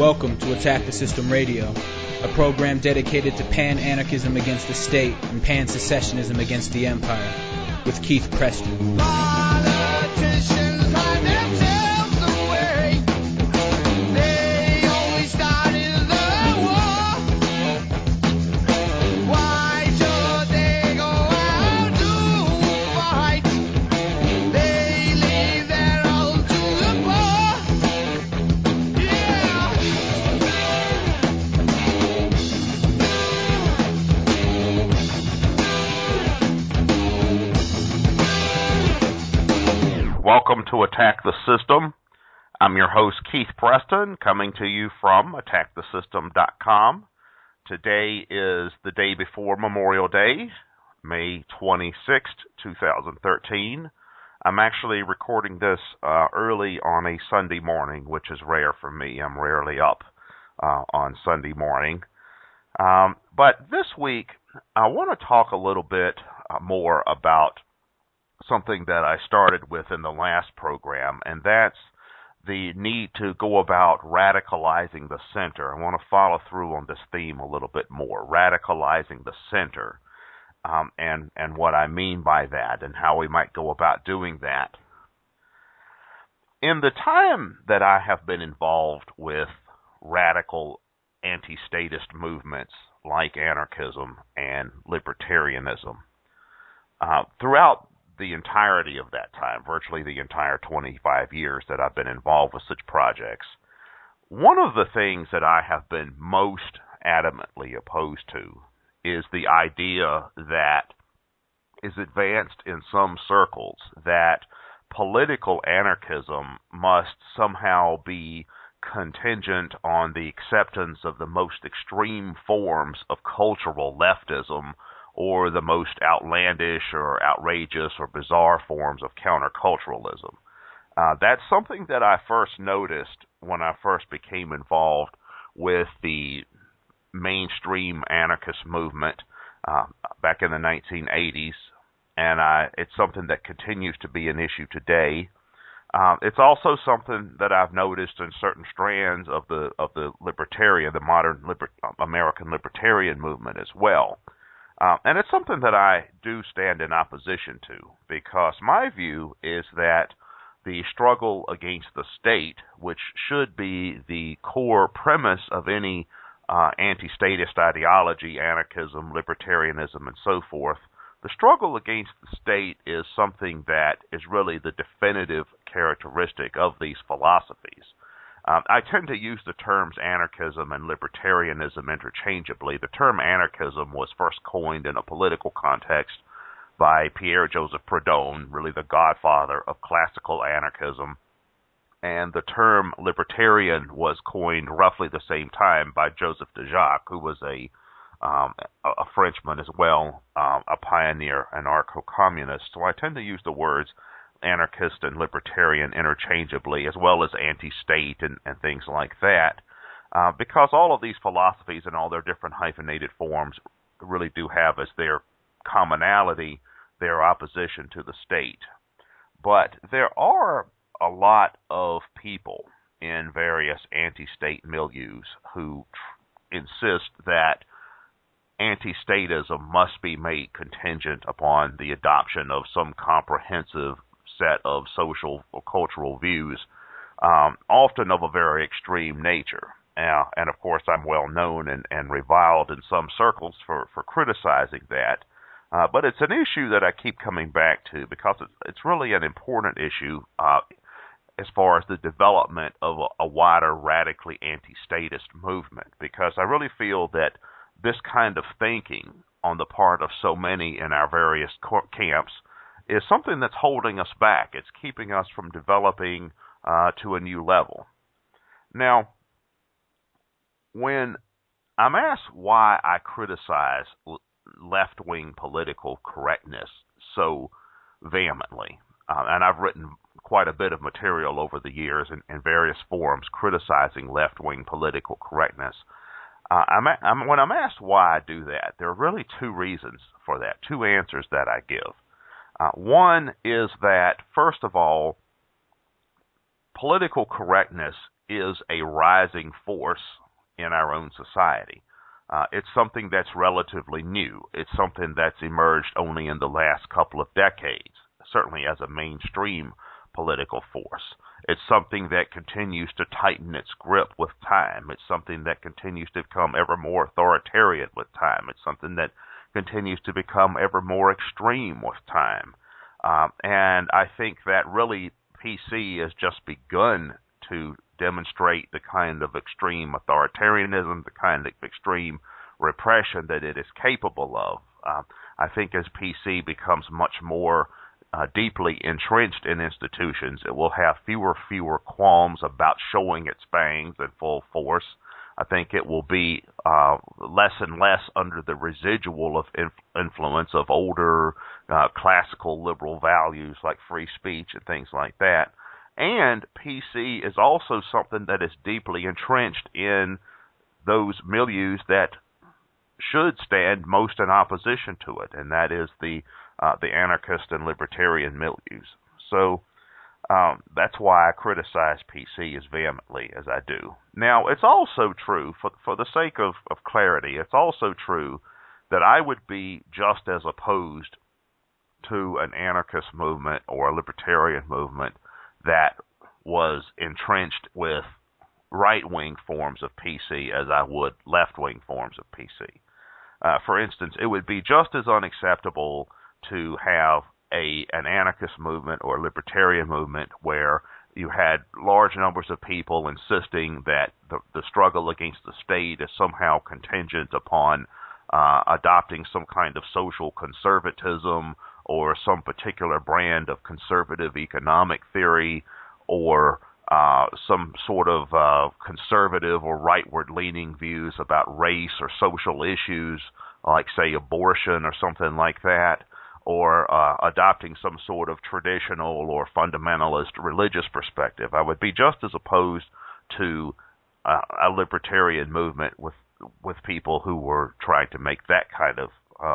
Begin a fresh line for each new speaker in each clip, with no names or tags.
Welcome to Attack the System Radio, a program dedicated to pan-anarchism against the state and pan-secessionism against the empire, with Keith Preston.
Welcome to Attack the System. I'm your host, Keith Preston, coming to you from attackthesystem.com. Today is the day before Memorial Day, May 26th, 2013. I'm actually recording this early on a Sunday morning, which is rare for me. I'm rarely up on Sunday morning. But this week, I want to talk a little bit more about something that I started with in the last program, and that's the need to go about radicalizing the center. I want to follow through on this theme a little bit more, radicalizing the center, and what I mean by that, and how we might go about doing that. In the time that I have been involved with radical anti-statist movements like anarchism and libertarianism, throughout the entirety of that time, virtually the entire 25 years that I've been involved with such projects, one of the things that I have been most adamantly opposed to is the idea that is advanced in some circles that political anarchism must somehow be contingent on the acceptance of the most extreme forms of cultural leftism or the most outlandish or outrageous or bizarre forms of counterculturalism. That's something that I first noticed when I first became involved with the mainstream anarchist movement back in the 1980s, and it's something that continues to be an issue today. It's also something that I've noticed in certain strands of the libertarian, the modern American libertarian movement as well. And it's something that I do stand in opposition to, because my view is that the struggle against the state, which should be the core premise of any anti-statist ideology, anarchism, libertarianism, and so forth, the struggle against the state is something that is really the definitive characteristic of these philosophies. I tend to use the terms anarchism and libertarianism interchangeably. The term anarchism was first coined in a political context by Pierre-Joseph Proudhon, really the godfather of classical anarchism. And the term libertarian was coined roughly the same time by Joseph de Jacques, who was a Frenchman as well, a pioneer anarcho-communist. So I tend to use the words anarchist and libertarian interchangeably, as well as anti-state and things like that, because all of these philosophies and all their different hyphenated forms really do have as their commonality their opposition to the state. But there are a lot of people in various anti-state milieus who insist that anti-statism must be made contingent upon the adoption of some comprehensive set of social or cultural views, often of a very extreme nature. And of course, I'm well known and reviled in some circles for criticizing that. But it's an issue that I keep coming back to because it's really an important issue as far as the development of a wider, radically anti-statist movement, because I really feel that this kind of thinking on the part of so many in our various camps is something that's holding us back. It's keeping us from developing to a new level. Now, when I'm asked why I criticize left-wing political correctness so vehemently, and I've written quite a bit of material over the years in various forums criticizing left-wing political correctness, when I'm asked why I do that, there are really two reasons for that, two answers that I give. One is that, first of all, political correctness is a rising force in our own society. It's something that's relatively new. It's something that's emerged only in the last couple of decades, certainly as a mainstream political force. It's something that continues to tighten its grip with time. It's something that continues to become ever more authoritarian with time. It's something that continues to become ever more extreme with time. And I think that really PC has just begun to demonstrate the kind of extreme authoritarianism, the kind of extreme repression that it is capable of. I think as PC becomes much more deeply entrenched in institutions, it will have fewer qualms about showing its fangs in full force. I think it will be less and less under the residual of influence of older classical liberal values like free speech and things like that. And PC is also something that is deeply entrenched in those milieus that should stand most in opposition to it, and that is the anarchist and libertarian milieus. So that's why I criticize PC as vehemently as I do. Now, it's also true, for the sake of clarity, it's also true that I would be just as opposed to an anarchist movement or a libertarian movement that was entrenched with right-wing forms of PC as I would left-wing forms of PC. For instance, it would be just as unacceptable to have an anarchist movement or a libertarian movement where you had large numbers of people insisting that the struggle against the state is somehow contingent upon adopting some kind of social conservatism or some particular brand of conservative economic theory or some sort of conservative or rightward-leaning views about race or social issues like, say, abortion or something like that, or adopting some sort of traditional or fundamentalist religious perspective. I would be just as opposed to a libertarian movement with people who were trying to make that kind of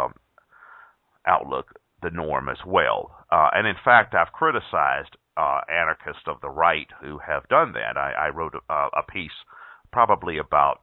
outlook the norm as well. And in fact, I've criticized anarchists of the right who have done that. I wrote a piece probably about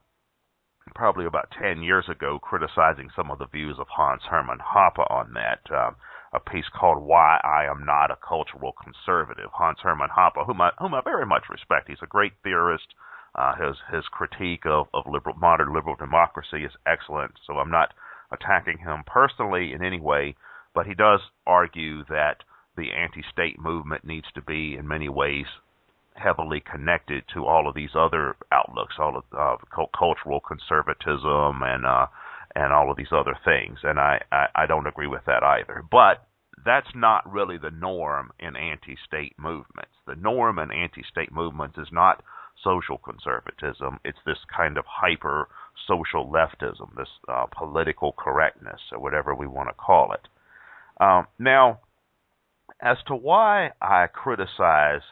10 years ago criticizing some of the views of Hans Hermann Hoppe on that, a piece called Why I Am Not a Cultural Conservative. Hans Hermann Hoppe, whom I very much respect. He's a great theorist. His critique of modern liberal democracy is excellent, so I'm not attacking him personally in any way, but he does argue that the anti-state movement needs to be, in many ways, heavily connected to all of these other outlooks, all of cultural conservatism and all of these other things. And I don't agree with that either. But that's not really the norm in anti-state movements. The norm in anti-state movements is not social conservatism. It's this kind of hyper social leftism, this political correctness, or whatever we want to call it. Now, as to why I criticize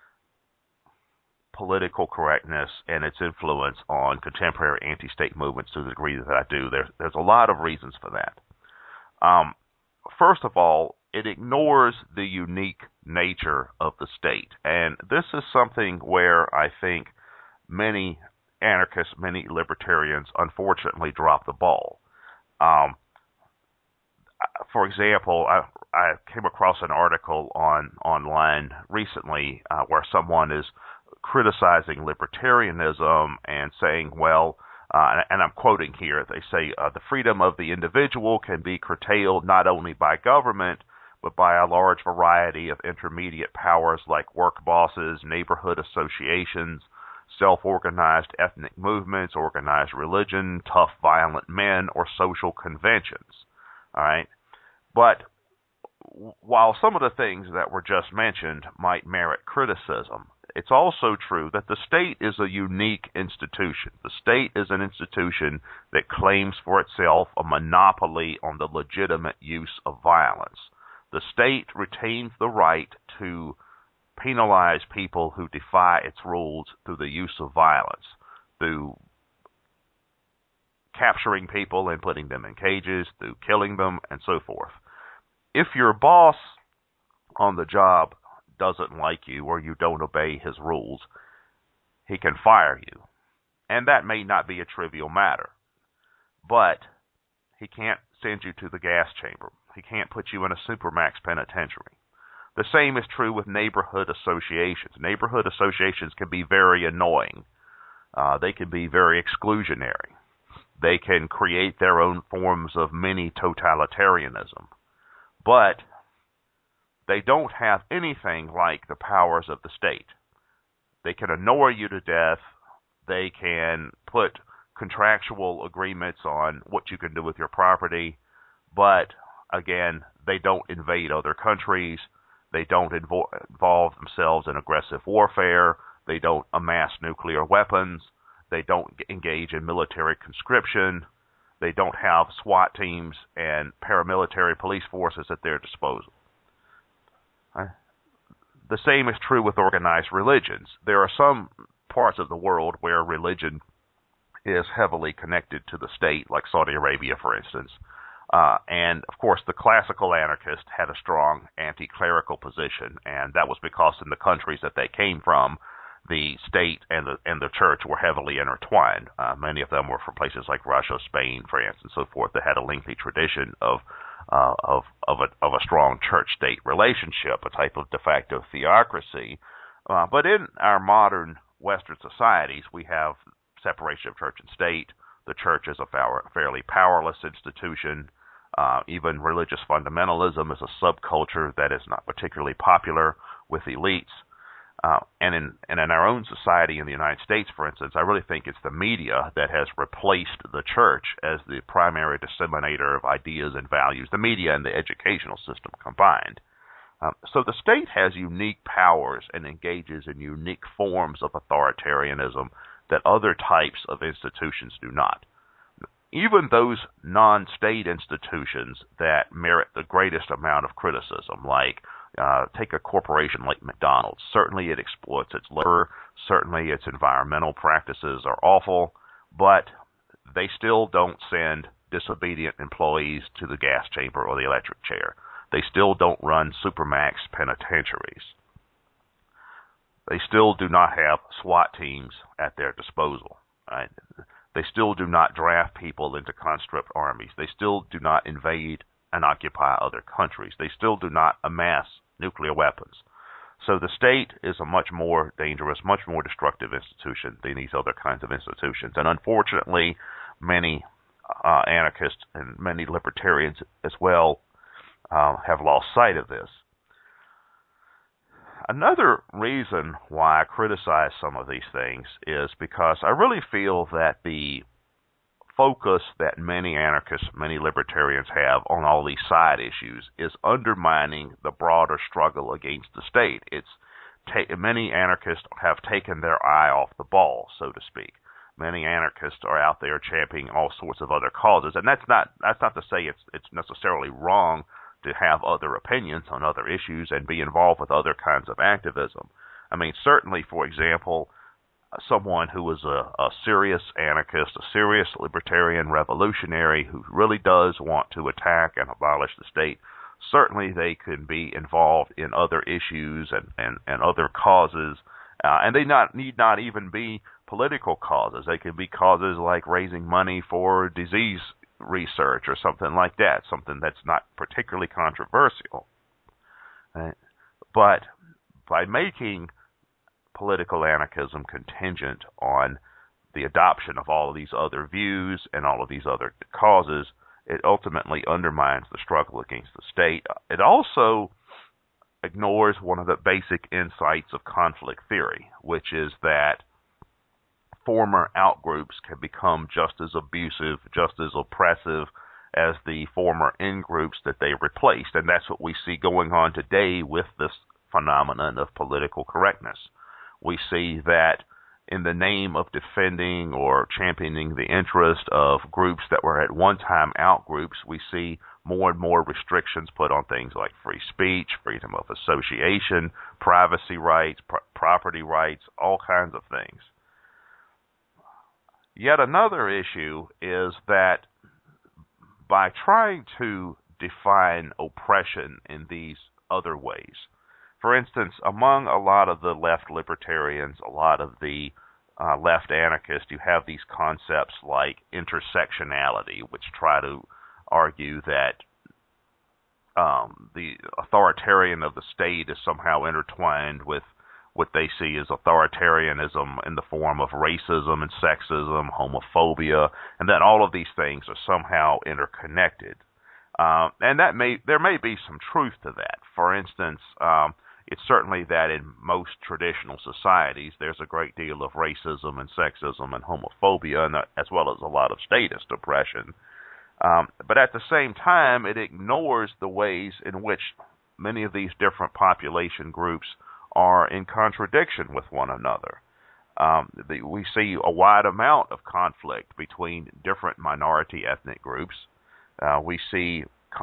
political correctness and its influence on contemporary anti-state movements to the degree that I do, there's a lot of reasons for that. First of all, it ignores the unique nature of the state. And this is something where I think many anarchists, many libertarians, unfortunately drop the ball. For example, I came across an article online recently where someone is criticizing libertarianism and saying, well, and I'm quoting here, they say, the freedom of the individual can be curtailed not only by government, but by a large variety of intermediate powers like work bosses, neighborhood associations, self-organized ethnic movements, organized religion, tough, violent men, or social conventions. All right? But while some of the things that were just mentioned might merit criticism, it's also true that the state is a unique institution. The state is an institution that claims for itself a monopoly on the legitimate use of violence. The state retains the right to penalize people who defy its rules through the use of violence, through capturing people and putting them in cages, through killing them, and so forth. If your boss on the job doesn't like you or you don't obey his rules, he can fire you. And that may not be a trivial matter. But he can't send you to the gas chamber. He can't put you in a supermax penitentiary. The same is true with neighborhood associations. Neighborhood associations can be very annoying. They can be very exclusionary. They can create their own forms of mini totalitarianism. But they don't have anything like the powers of the state. They can annoy you to death. They can put contractual agreements on what you can do with your property. But, again, they don't invade other countries. They don't involve themselves in aggressive warfare. They don't amass nuclear weapons. They don't engage in military conscription. They don't have SWAT teams and paramilitary police forces at their disposal. The same is true with organized religions. There are some parts of the world where religion is heavily connected to the state, like Saudi Arabia, for instance. And, of course, the classical anarchists had a strong anti-clerical position, and that was because in the countries that they came from, the state and the church were heavily intertwined. Many of them were from places like Russia, Spain, France, and so forth that had a lengthy tradition of a strong church-state relationship, a type of de facto theocracy. But in our modern Western societies, we have separation of church and state. The church is a fairly powerless institution. Even religious fundamentalism is a subculture that is not particularly popular with elites. And in our own society in the United States, for instance, I really think it's the media that has replaced the church as the primary disseminator of ideas and values, the media and the educational system combined. So the state has unique powers and engages in unique forms of authoritarianism that other types of institutions do not. Even those non-state institutions that merit the greatest amount of criticism, like take a corporation like McDonald's. Certainly it exploits its labor. Certainly its environmental practices are awful, but they still don't send disobedient employees to the gas chamber or the electric chair. They still don't run supermax penitentiaries. They still do not have SWAT teams at their disposal. Right? They still do not draft people into conscript armies. They still do not invade and occupy other countries. They still do not amass nuclear weapons. So the state is a much more dangerous, much more destructive institution than these other kinds of institutions. And unfortunately, many anarchists and many libertarians as well have lost sight of this. Another reason why I criticize some of these things is because I really feel that the focus that many anarchists, many libertarians have on all these side issues is undermining the broader struggle against the state. Many anarchists have taken their eye off the ball, so to speak. Many anarchists are out there championing all sorts of other causes, and that's not to say it's necessarily wrong to have other opinions on other issues and be involved with other kinds of activism. I mean, certainly, for example, someone who is a serious anarchist, a serious libertarian revolutionary who really does want to attack and abolish the state, certainly they can be involved in other issues and other causes, and they need not even be political causes. They can be causes like raising money for disease research or something like that, something that's not particularly controversial. Right? But by making political anarchism contingent on the adoption of all of these other views and all of these other causes, it ultimately undermines the struggle against the state. It also ignores one of the basic insights of conflict theory, which is that former outgroups can become just as abusive, just as oppressive as the former in-groups that they replaced. And that's what we see going on today with this phenomenon of political correctness. We see that in the name of defending or championing the interest of groups that were at one time outgroups, we see more and more restrictions put on things like free speech, freedom of association, privacy rights, property rights, all kinds of things. Yet another issue is that by trying to define oppression in these other ways, for instance, among a lot of the left libertarians, a lot of the left anarchists, you have these concepts like intersectionality, which try to argue that the authoritarian of the state is somehow intertwined with what they see as authoritarianism in the form of racism and sexism, homophobia, and that all of these things are somehow interconnected. And there may be some truth to that. For instance, it's certainly that in most traditional societies, there's a great deal of racism and sexism and homophobia, and as well as a lot of statist oppression. But at the same time, it ignores the ways in which many of these different population groups are in contradiction with one another. We see a wide amount of conflict between different minority ethnic groups. We see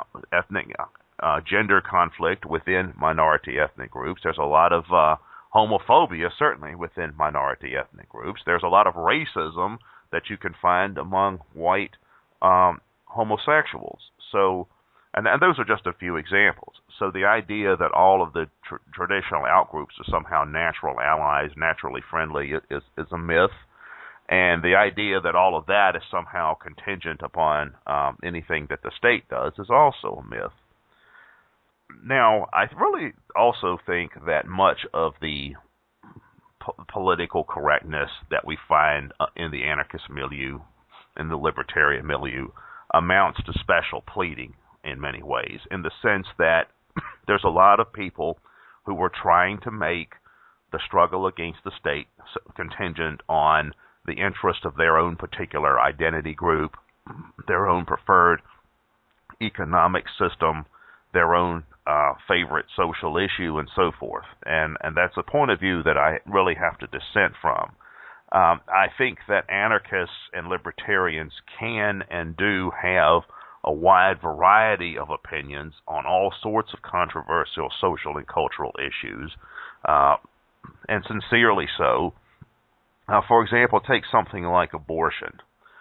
gender conflict within minority ethnic groups. There's a lot of homophobia, certainly, within minority ethnic groups. There's a lot of racism that you can find among white homosexuals. So, and those are just a few examples. So the idea that all of the traditional outgroups are somehow natural allies, naturally friendly, is a myth. And the idea that all of that is somehow contingent upon anything that the state does is also a myth. Now, I really also think that much of the political correctness that we find in the anarchist milieu, in the libertarian milieu, amounts to special pleading in many ways, in the sense that there's a lot of people who are trying to make the struggle against the state contingent on the interest of their own particular identity group, their own preferred economic system, their own favorite social issue, and so forth. And that's a point of view that I really have to dissent from. I think that anarchists and libertarians can and do have a wide variety of opinions on all sorts of controversial social and cultural issues, and sincerely so. For example, take something like abortion.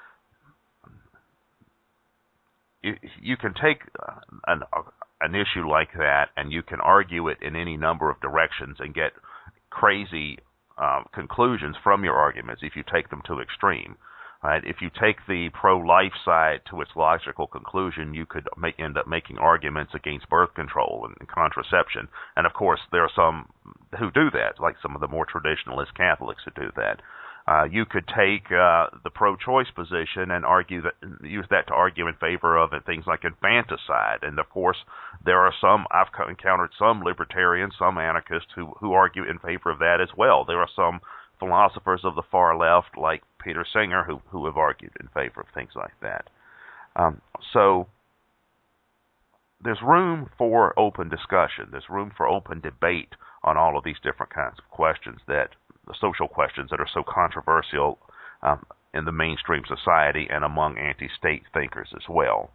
You can take an issue like that and you can argue it in any number of directions and get crazy conclusions from your arguments if you take them to extreme. Right? If you take the pro-life side to its logical conclusion, you could end up making arguments against birth control and contraception. And of course, there are some who do that, like some of the more traditionalist Catholics who do that. You could take the pro-choice position and use that to argue in favor of things like infanticide. And of course, there are I've encountered some libertarians, some anarchists who argue in favor of that as well. There are some philosophers of the far left, like Peter Singer, who have argued in favor of things like that. So there's room for open discussion. There's room for open debate on all of these different kinds of questions, the social questions that are so controversial in the mainstream society and among anti-state thinkers as well.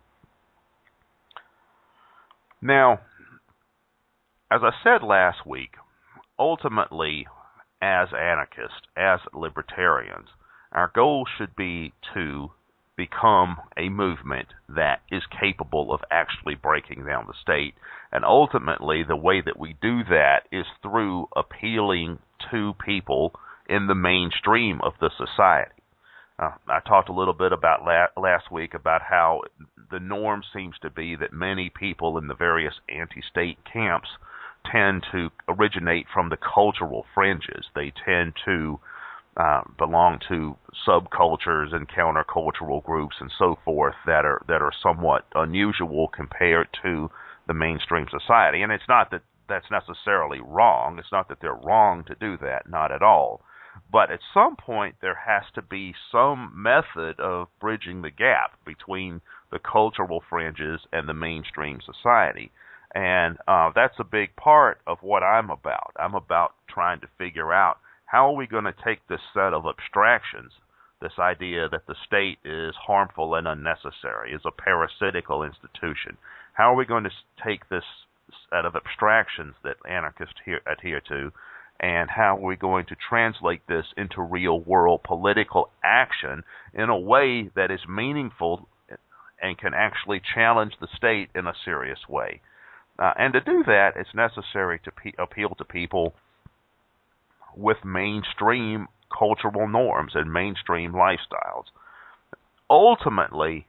Now, as I said last week, ultimately, as anarchists, as libertarians, our goal should be to become a movement that is capable of actually breaking down the state. And ultimately, the way that we do that is through appealing to people in the mainstream of the society. I talked a little bit about last week about how the norm seems to be that many people in the various anti-state camps tend to originate from the cultural fringes. They tend to belong to subcultures and countercultural groups and so forth that are somewhat unusual compared to the mainstream society. And it's not that that's necessarily wrong. It's not that they're wrong to do that, not at all. But at some point, there has to be some method of bridging the gap between the cultural fringes and the mainstream society. And that's a big part of what I'm about. I'm about trying to figure out how are we going to take this set of abstractions, this idea that the state is harmful and unnecessary, is a parasitical institution. How are we going to take this set of abstractions that anarchists adhere to, and how are we going to translate this into real-world political action in a way that is meaningful and can actually challenge the state in a serious way? And to do that, it's necessary to appeal to people with mainstream cultural norms and mainstream lifestyles. Ultimately,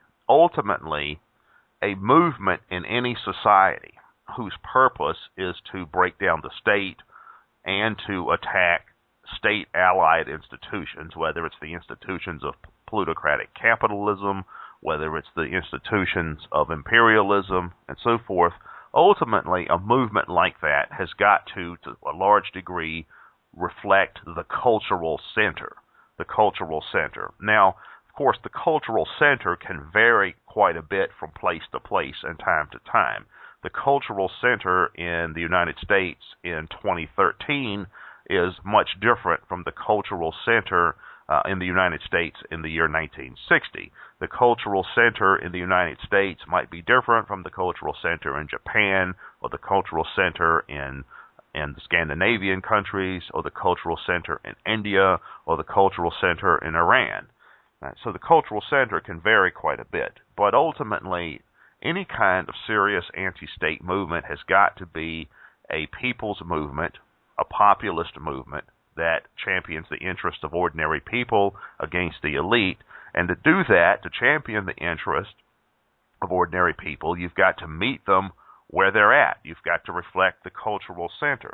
a movement in any society whose purpose is to break down the state and to attack state-allied institutions, whether it's the institutions of plutocratic capitalism, whether it's the institutions of imperialism, and so forth, ultimately a movement like that has got to a large degree, reflect the cultural center. The cultural center. Now, of course, the cultural center can vary quite a bit from place to place and time to time. The cultural center in the United States in 2013 is much different from the cultural center in the United States in the year 1960. The cultural center in the United States might be different from the cultural center in Japan, or the cultural center in the Scandinavian countries, or the cultural center in India, or the cultural center in Iran. So the cultural center can vary quite a bit, but ultimately any kind of serious anti-state movement has got to be a people's movement, a populist movement that champions the interest of ordinary people against the elite. And to do that, to champion the interest of ordinary people, you've got to meet them where they're at. You've got to reflect the cultural center.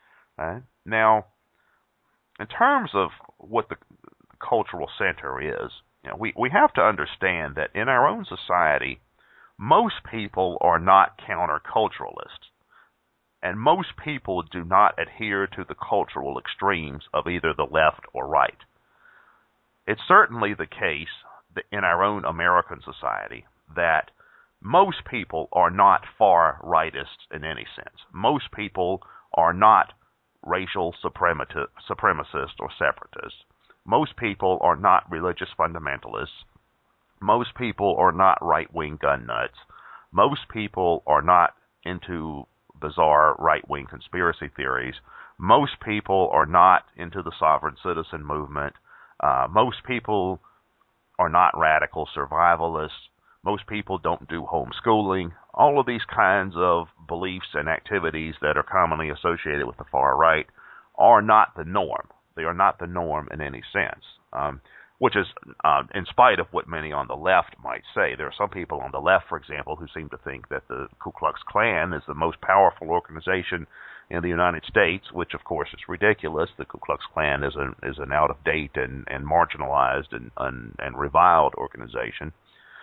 Now, in terms of what the cultural center is, we have to understand that in our own society, most people are not counterculturalists, and most people do not adhere to the cultural extremes of either the left or right. It's certainly the case that in our own American society that most people are not far-rightists in any sense. Most people are not racial supremacists or separatists. Most people are not religious fundamentalists. Most people are not right-wing gun nuts. Most people are not into bizarre right-wing conspiracy theories. Most people are not into the sovereign citizen movement. Most people are not radical survivalists. Most people don't do homeschooling. All of these kinds of beliefs and activities that are commonly associated with the far right are not the norm. They are not the norm in any sense, which is in spite of what many on the left might say. There are some people on the left, for example, who seem to think that the Ku Klux Klan is the most powerful organization in the United States, which of course is ridiculous. The Ku Klux Klan is an out-of-date and marginalized and reviled organization.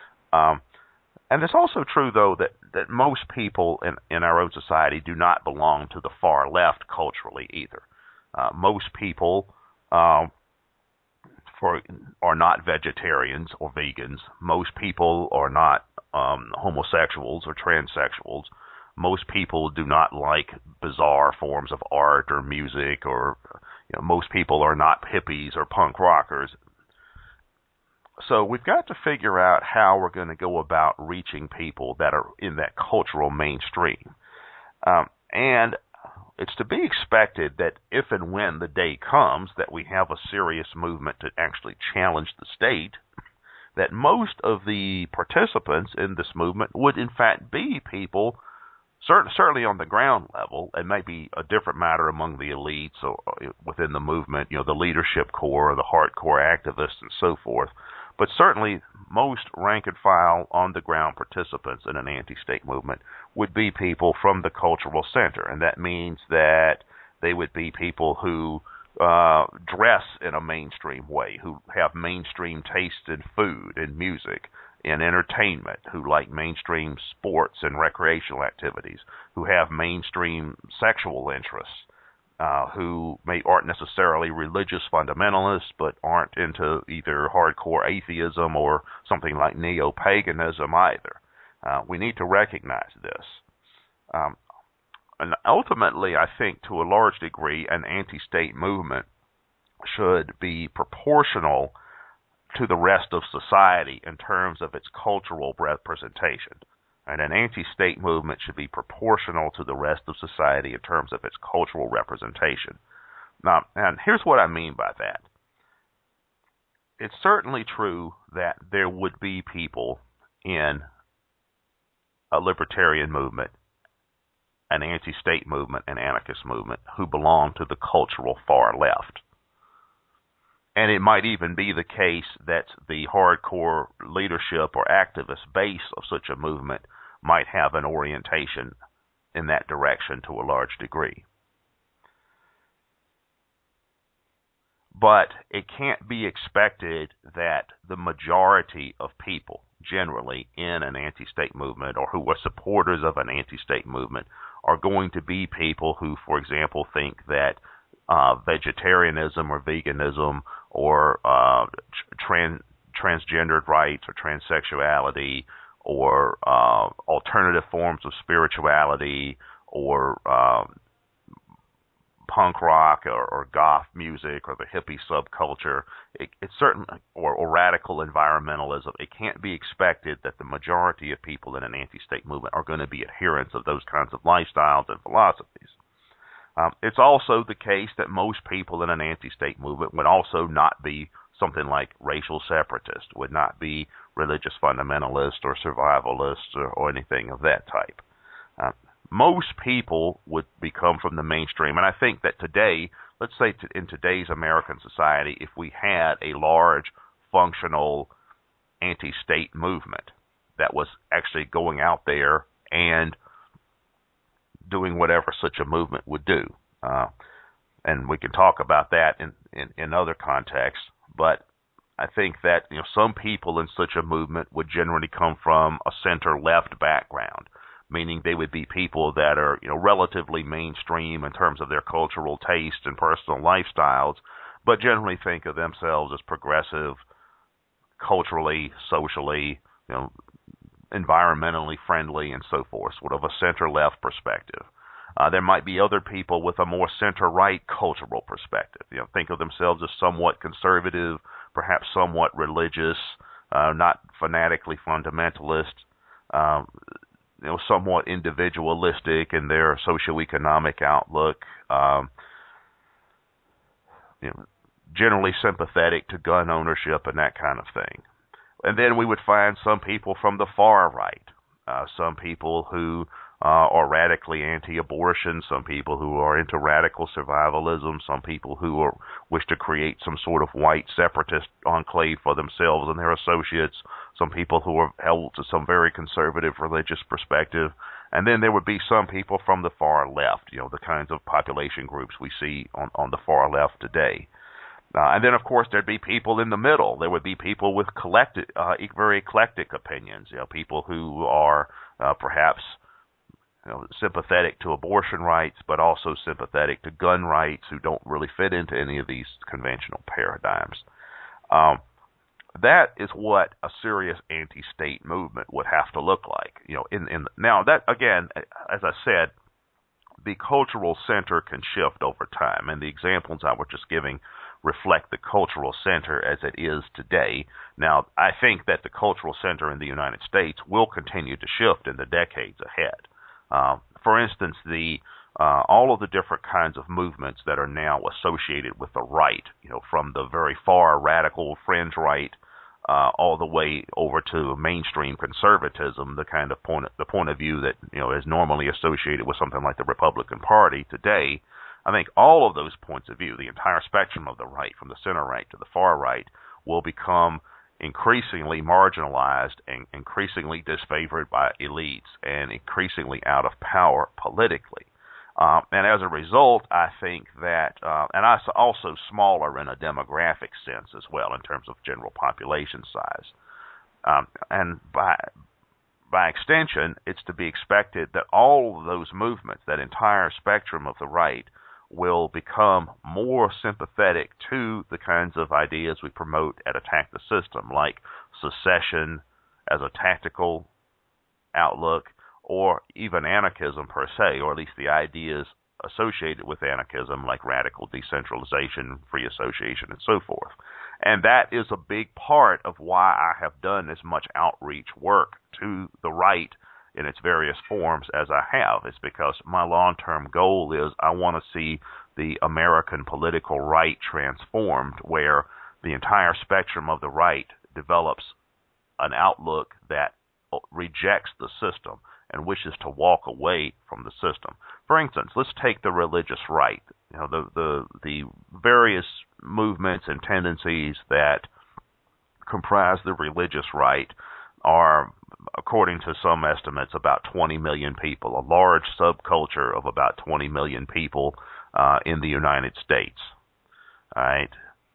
And it's also true, though, that most people in our own society do not belong to the far left culturally either. Most people are not vegetarians or vegans. Most people are not homosexuals or transsexuals. Most people do not like bizarre forms of art or music, or most people are not hippies or punk rockers. So we've got to figure out how we're going to go about reaching people that are in that cultural mainstream. And it's to be expected that if and when the day comes that we have a serious movement to actually challenge the state, that most of the participants in this movement would in fact be people, certainly on the ground level, and maybe a different matter among the elites or within the movement, the leadership core or the hardcore activists and so forth. But certainly most rank-and-file, on-the-ground participants in an anti-state movement would be people from the cultural center, and that means that they would be people who dress in a mainstream way, who have mainstream taste in food and music and entertainment, who like mainstream sports and recreational activities, who have mainstream sexual interests, who aren't necessarily religious fundamentalists, but aren't into either hardcore atheism or something like neo-paganism either. We need to recognize this. And ultimately, I think to a large degree, an anti-state movement should be proportional to the rest of society in terms of its cultural representation. And an anti-state movement should be proportional to the rest of society in terms of its cultural representation. Now, and here's what I mean by that. It's certainly true that there would be people in a libertarian movement, an anti-state movement, an anarchist movement, who belong to the cultural far left. And it might even be the case that the hardcore leadership or activist base of such a movement might have an orientation in that direction to a large degree. But it can't be expected that the majority of people generally in an anti-state movement or who are supporters of an anti-state movement are going to be people who, for example, think that vegetarianism or veganism or transgendered rights or transsexuality or alternative forms of spirituality or punk rock or goth music or the hippie subculture, it's certain, or radical environmentalism. It can't be expected that the majority of people in an anti-state movement are going to be adherents of those kinds of lifestyles and philosophies. It's also the case that most people in an anti-state movement would also not be something like racial separatists, would not be religious fundamentalists or survivalists or anything of that type. Most people would become from the mainstream, and I think that today, let's say in today's American society, if we had a large, functional anti-state movement that was actually going out there and doing whatever such a movement would do, and we can talk about that in other contexts, but I think that some people in such a movement would generally come from a center-left background, meaning they would be people that are relatively mainstream in terms of their cultural taste and personal lifestyles, but generally think of themselves as progressive, culturally, socially, environmentally friendly, and so forth, sort of a center-left perspective. There might be other people with a more center-right cultural perspective. Think of themselves as somewhat conservative, perhaps somewhat religious, not fanatically fundamentalist, somewhat individualistic in their socioeconomic outlook, generally sympathetic to gun ownership and that kind of thing. And then we would find some people from the far right, some people who are radically anti-abortion, some people who are into radical survivalism, some people who wish to create some sort of white separatist enclave for themselves and their associates, some people who are held to some very conservative religious perspective, and then there would be some people from the far left, the kinds of population groups we see on the far left today. And then, of course, there'd be people in the middle. There would be people with very eclectic opinions, people who are perhaps sympathetic to abortion rights, but also sympathetic to gun rights, who don't really fit into any of these conventional paradigms. That is what a serious anti-state movement would have to look like. Now that, again, as I said, the cultural center can shift over time, and the examples I was just giving reflect the cultural center as it is today. Now, I think that the cultural center in the United States will continue to shift in the decades ahead. For instance, all of the different kinds of movements that are now associated with the right, from the very far radical fringe right all the way over to mainstream conservatism, the point of view that is normally associated with something like the Republican Party today. I think all of those points of view, the entire spectrum of the right, from the center right to the far right, will become increasingly marginalized and increasingly disfavored by elites and increasingly out of power politically. And as a result, I think that, and also smaller in a demographic sense as well in terms of general population size. And by extension, it's to be expected that all of those movements, that entire spectrum of the right, will become more sympathetic to the kinds of ideas we promote at Attack the System, like secession as a tactical outlook, or even anarchism per se, or at least the ideas associated with anarchism, like radical decentralization, free association, and so forth. And that is a big part of why I have done as much outreach work to the right in its various forms as I have. It's because my long-term goal is I want to see the American political right transformed, where the entire spectrum of the right develops an outlook that rejects the system and wishes to walk away from the system. For instance, let's take the religious right. The various movements and tendencies that comprise the religious right are, according to some estimates, about 20 million people, a large subculture of about 20 million people in the United States. All right.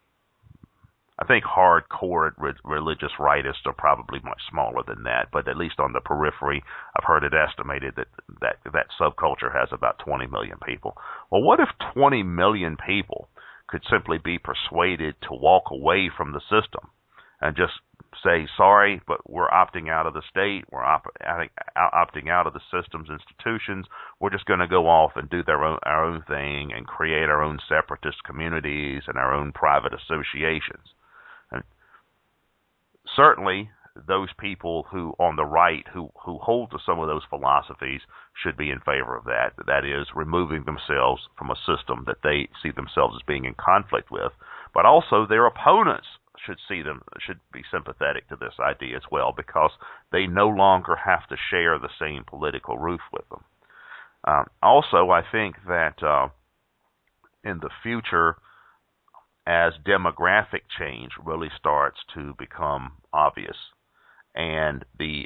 I think hardcore religious rightists are probably much smaller than that, but at least on the periphery, I've heard it estimated that subculture has about 20 million people. Well, what if 20 million people could simply be persuaded to walk away from the system and just say, sorry, but we're opting out of the state, we're opting out of the system's institutions, we're just going to go off and do our own thing and create our own separatist communities and our own private associations. And certainly, those people who on the right who hold to some of those philosophies should be in favor of that. That is, removing themselves from a system that they see themselves as being in conflict with. But also their opponents should be sympathetic to this idea as well, because they no longer have to share the same political roof with them. Also, I think that in the future, as demographic change really starts to become obvious, and the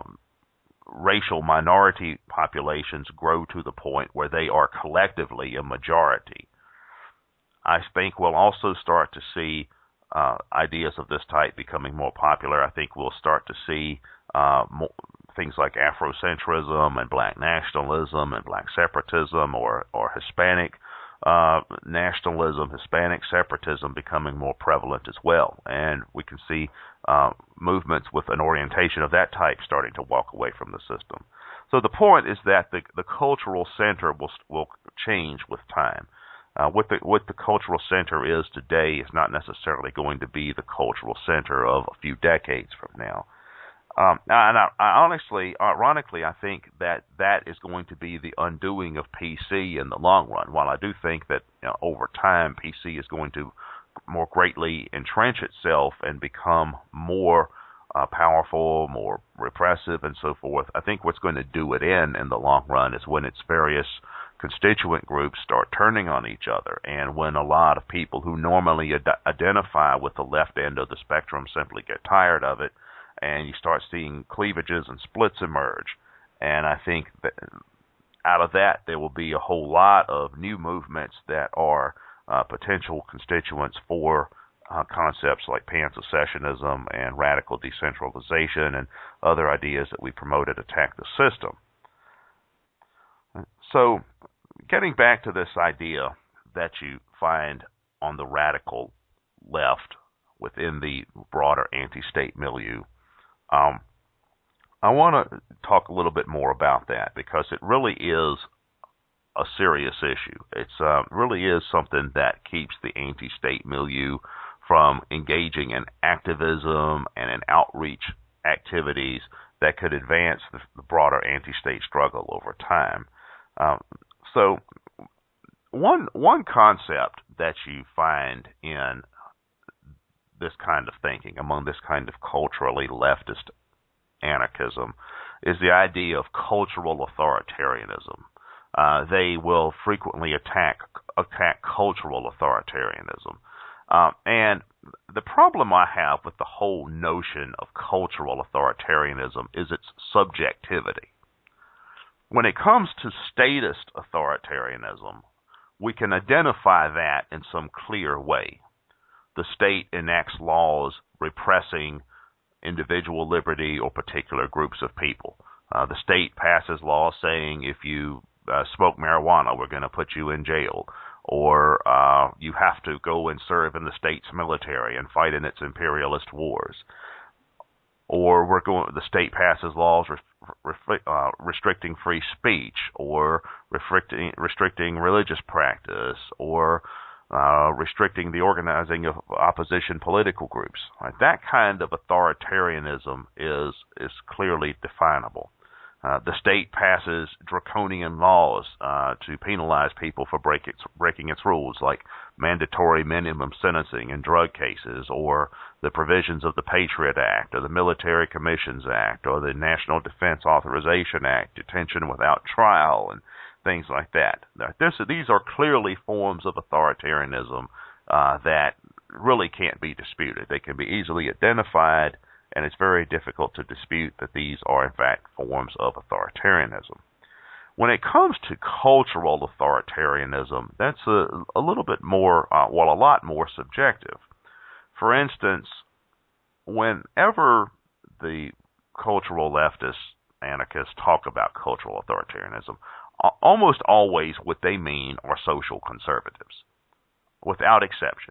racial minority populations grow to the point where they are collectively a majority, I think we'll also start to see ideas of this type becoming more popular. I think we'll start to see things like Afrocentrism and black nationalism and black separatism or Hispanic nationalism, Hispanic separatism becoming more prevalent as well. And we can see movements with an orientation of that type starting to walk away from the system. So the point is that the cultural center will change with time. What the cultural center is today is not necessarily going to be the cultural center of a few decades from now. And ironically, I think that is going to be the undoing of PC in the long run. While I do think that over time PC is going to more greatly entrench itself and become more powerful, more repressive, and so forth, I think what's going to do it in the long run is when its various constituent groups start turning on each other, and when a lot of people who normally identify with the left end of the spectrum simply get tired of it, and you start seeing cleavages and splits emerge. And I think that out of that there will be a whole lot of new movements that are potential constituents for concepts like pan-secessionism and radical decentralization and other ideas that we promote at Attack the System. So, getting back to this idea that you find on the radical left within the broader anti-state milieu, I want to talk a little bit more about that, because it really is a serious issue. It really is something that keeps the anti-state milieu from engaging in activism and in outreach activities that could advance the broader anti-state struggle over time. So one concept that you find in this kind of thinking, among this kind of culturally leftist anarchism, is the idea of cultural authoritarianism. They will frequently attack cultural authoritarianism. And the problem I have with the whole notion of cultural authoritarianism is its subjectivity. When it comes to statist authoritarianism, we can identify that in some clear way. The state enacts laws repressing individual liberty or particular groups of people. The state passes laws saying if you smoke marijuana, we're going to put you in jail, or you have to go and serve in the state's military and fight in its imperialist wars. Or the state passes laws restricting free speech, or restricting religious practice, or restricting the organizing of opposition political groups. Right? That kind of authoritarianism is clearly definable. The state passes draconian laws to penalize people for breaking its rules, like mandatory minimum sentencing in drug cases, or the provisions of the Patriot Act, or the Military Commissions Act, or the National Defense Authorization Act, detention without trial, and things like that. These are clearly forms of authoritarianism that really can't be disputed. They can be easily identified, and it's very difficult to dispute that these are, in fact, forms of authoritarianism. When it comes to cultural authoritarianism, that's a little bit more, a lot more subjective. For instance, whenever the cultural leftists, anarchists talk about cultural authoritarianism, almost always what they mean are social conservatives, without exception.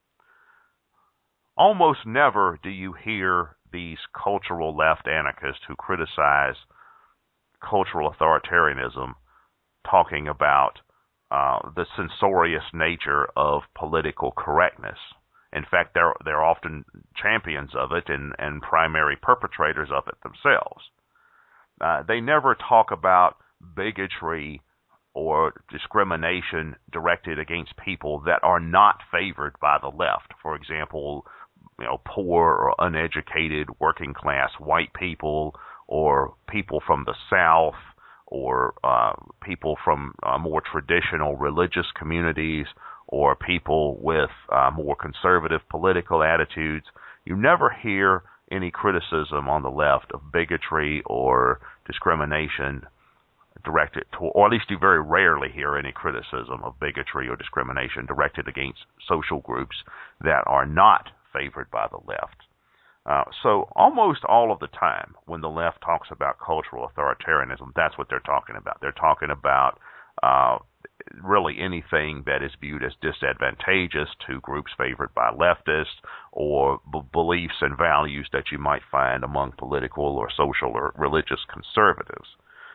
Almost never do you hear these cultural left anarchists who criticize cultural authoritarianism talking about the censorious nature of political correctness. In fact, they're often champions of it and primary perpetrators of it themselves. They never talk about bigotry or discrimination directed against people that are not favored by the left. For example, poor or uneducated working class white people, or people from the South, or people from more traditional religious communities, or people with more conservative political attitudes. You never hear any criticism on the left of bigotry or discrimination directed to, or at least you very rarely hear any criticism of bigotry or discrimination directed against social groups that are not favored by the left. So almost all of the time when the left talks about cultural authoritarianism, that's what they're talking about. They're talking about really anything that is viewed as disadvantageous to groups favored by leftists, or beliefs and values that you might find among political or social or religious conservatives.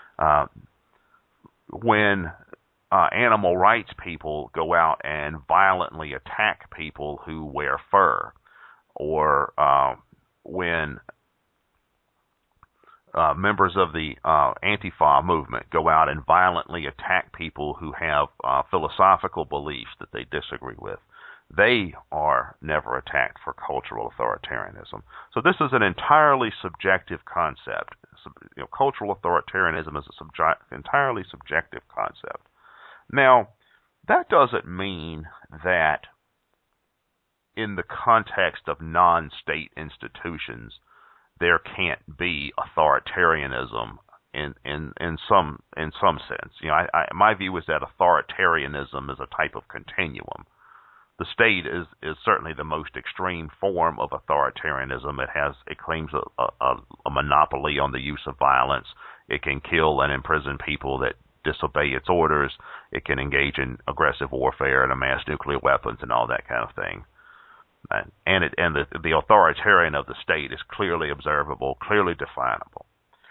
When animal rights people go out and violently attack people who wear fur, or when members of the Antifa movement go out and violently attack people who have philosophical beliefs that they disagree with, they are never attacked for cultural authoritarianism. So this is an entirely subjective concept. Cultural authoritarianism is an entirely subjective concept. Now, that doesn't mean that in the context of non-state institutions, there can't be authoritarianism in some sense. My view is that authoritarianism is a type of continuum. The state is certainly the most extreme form of authoritarianism. It claims a monopoly on the use of violence. It can kill and imprison people that disobey its orders. It can engage in aggressive warfare and amass nuclear weapons and all that kind of thing. And the authoritarian of the state is clearly observable, clearly definable.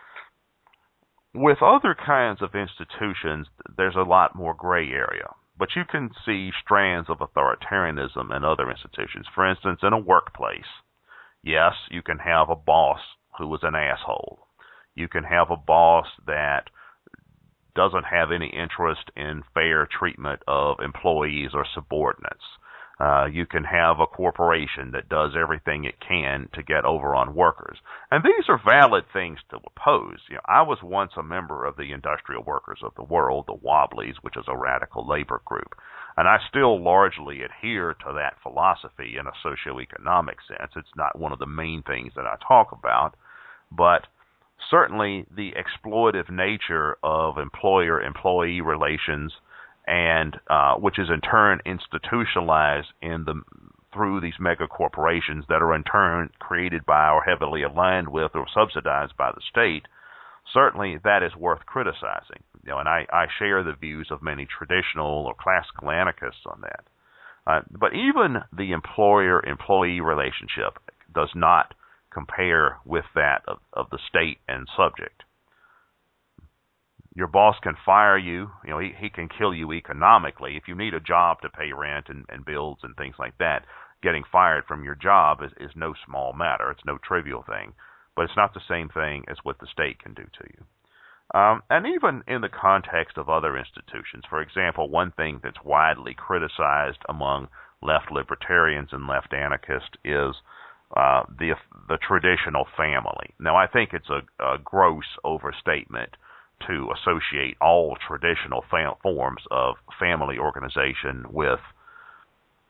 With other kinds of institutions, there's a lot more gray area. But you can see strands of authoritarianism in other institutions. For instance, in a workplace, yes, you can have a boss who is an asshole. You can have a boss that doesn't have any interest in fair treatment of employees or subordinates. You can have a corporation that does everything it can to get over on workers. And these are valid things to oppose. I was once a member of the Industrial Workers of the World, the Wobblies, which is a radical labor group. And I still largely adhere to that philosophy in a socioeconomic sense. It's not one of the main things that I talk about, but certainly the exploitive nature of employer-employee relations, and which is in turn institutionalized through these mega corporations that are in turn created by or heavily aligned with or subsidized by the state, certainly that is worth criticizing. And I share the views of many traditional or classical anarchists on that. But even the employer-employee relationship does not compare with that of the state and subject. Your boss can fire you. He can kill you economically. If you need a job to pay rent and bills and things like that, getting fired from your job is no small matter. It's no trivial thing. But it's not the same thing as what the state can do to you. And even in the context of other institutions, for example, one thing that's widely criticized among left libertarians and left anarchists is the traditional family. Now, I think it's a gross overstatement to associate all traditional forms of family organization with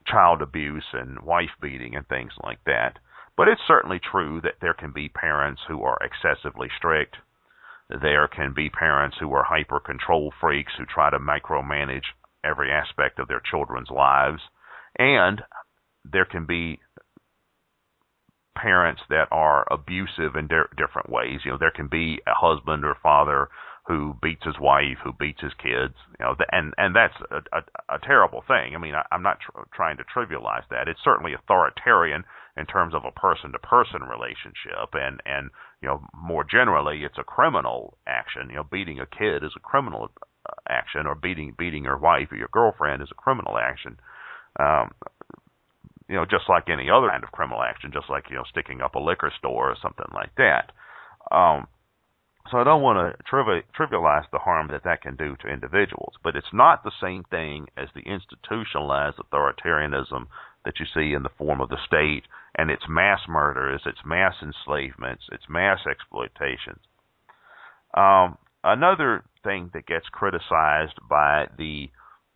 child abuse and wife beating and things like that. But it's certainly true that there can be parents who are excessively strict. There can be parents who are hyper control freaks who try to micromanage every aspect of their children's lives. And there can be parents that are abusive in different ways. There can be a husband or father who beats his wife, who beats his kids, and that's a terrible thing. I mean, I'm not trying to trivialize that. It's certainly authoritarian in terms of a person-to-person relationship, and more generally, it's a criminal action. Beating a kid is a criminal action, or beating your wife or your girlfriend is a criminal action. Just like any other kind of criminal action, just like sticking up a liquor store or something like that. So I don't want to trivialize the harm that can do to individuals, but it's not the same thing as the institutionalized authoritarianism that you see in the form of the state and its mass murders, its mass enslavements, its mass exploitations. Another thing that gets criticized by the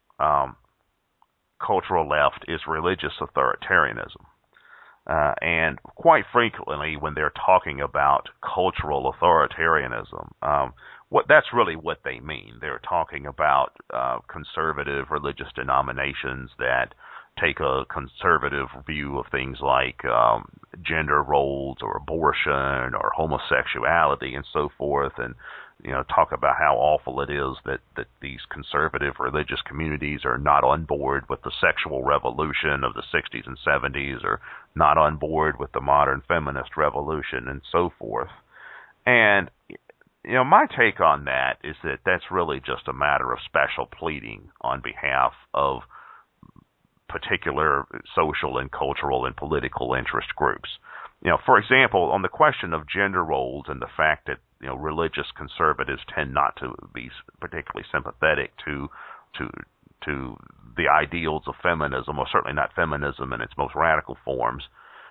cultural left is religious authoritarianism. And quite frequently, when they're talking about cultural authoritarianism, that's really what they mean. They're talking about conservative religious denominations that take a conservative view of things like gender roles or abortion or homosexuality and so forth, and talk about how awful it is that these conservative religious communities are not on board with the sexual revolution of the 60s and 70s, or not on board with the modern feminist revolution and so forth. And my take on that is that that's really just a matter of special pleading on behalf of particular social and cultural and political interest groups. For example, on the question of gender roles and the fact that religious conservatives tend not to be particularly sympathetic to the ideals of feminism, or certainly not feminism in its most radical forms,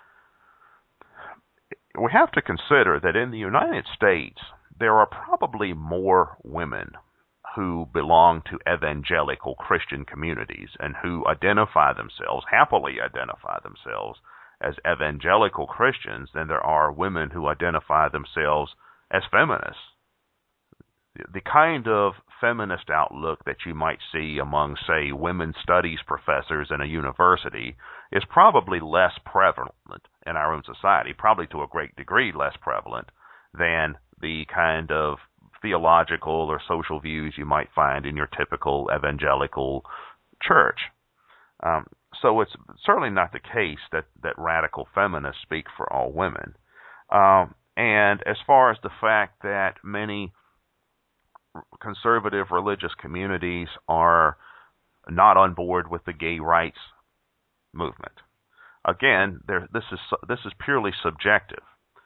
we have to consider that in the United States there are probably more women who belong to evangelical Christian communities and who happily identify themselves as evangelical Christians than there are women who identify themselves as feminists. The kind of feminist outlook that you might see among, say, women's studies professors in a university is probably less prevalent in our own society, probably to a great degree less prevalent than the kind of theological or social views you might find in your typical evangelical church. So it's certainly not the case that radical feminists speak for all women. And as far as the fact that many conservative religious communities are not on board with the gay rights movement, again, this is purely subjective.